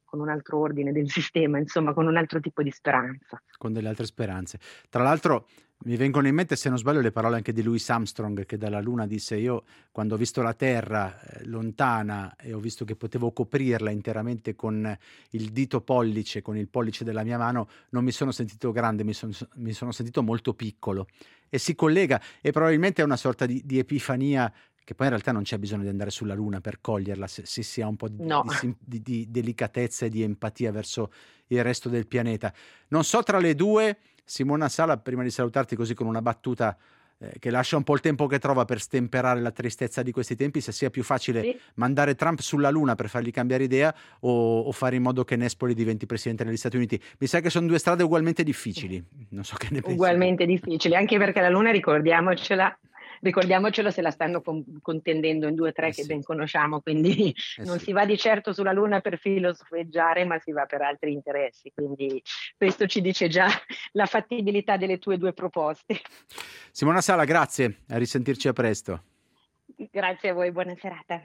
S5: del sistema, insomma, con un altro tipo di speranza.
S2: Con delle altre speranze. Tra l'altro Mi vengono in mente, se non sbaglio, le parole anche di Louis Armstrong, che dalla Luna disse: io quando ho visto la Terra lontana e ho visto che potevo coprirla interamente con il dito pollice, con il pollice della mia mano, non mi sono sentito grande, mi sono sentito molto piccolo. E si collega, e probabilmente è una sorta di epifania, che poi in realtà non c'è bisogno di andare sulla Luna per coglierla, se si ha un po' di delicatezza e di empatia verso il resto del pianeta. Non so, tra le due, Simona Sala, prima di salutarti così con una battuta che lascia un po' il tempo che trova per stemperare la tristezza di questi tempi, se sia più facile mandare Trump sulla Luna per fargli cambiare idea o fare in modo che Nespoli diventi presidente degli Stati Uniti. Mi sa che sono due strade ugualmente difficili. Non so che ne pensi.
S5: Ugualmente difficili, anche perché la Luna, ricordiamocelo, se la stanno contendendo in 2 o 3 che ben conosciamo, quindi non si va di certo sulla Luna per filosofeggiare, ma si va per altri interessi, quindi questo ci dice già la fattibilità delle tue 2 proposte.
S2: Simona Sala, grazie, a risentirci a presto.
S5: Grazie a voi, buona serata.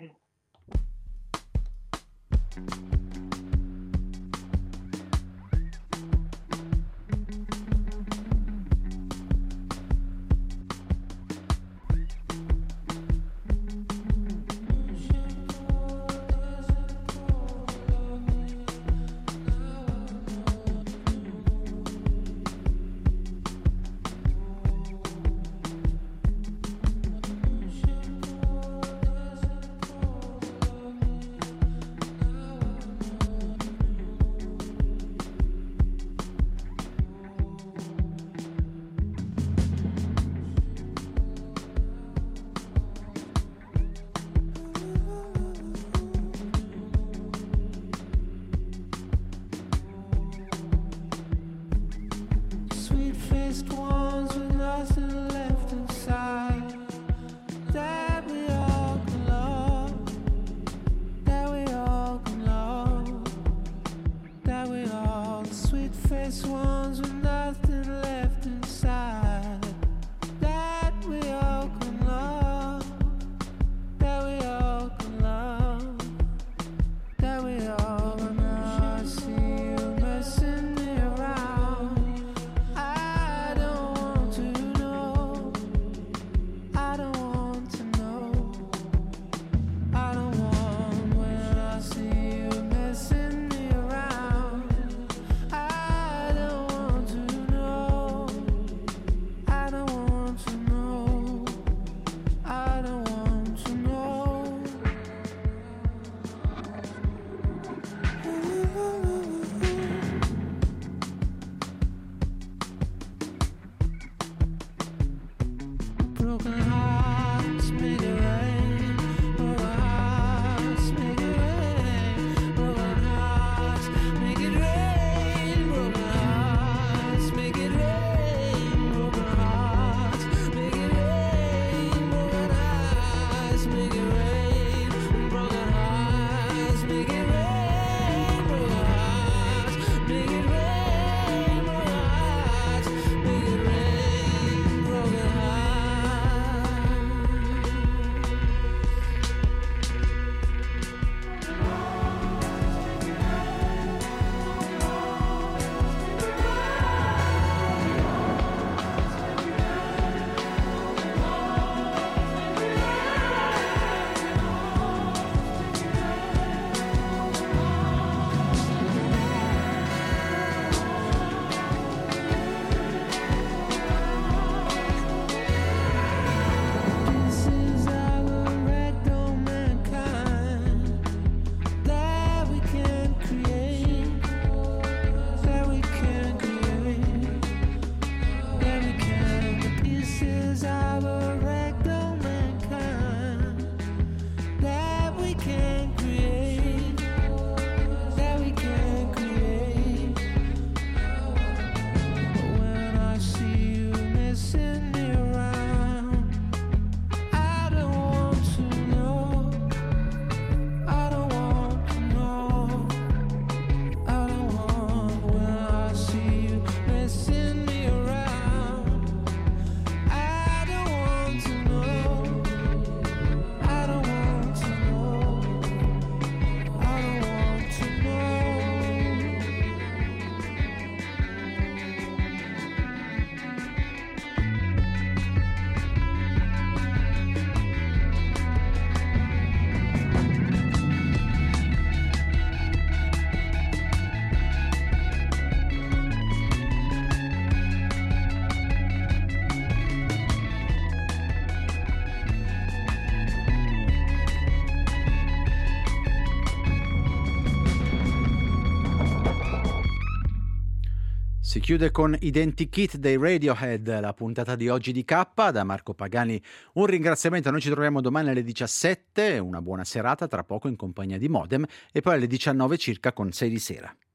S2: Si chiude con Identikit dei Radiohead, la puntata di oggi di K. Da Marco Pagani un ringraziamento, noi ci troviamo domani alle 17, una buona serata, tra poco in compagnia di Modem, e poi alle 19 circa con 6 di sera.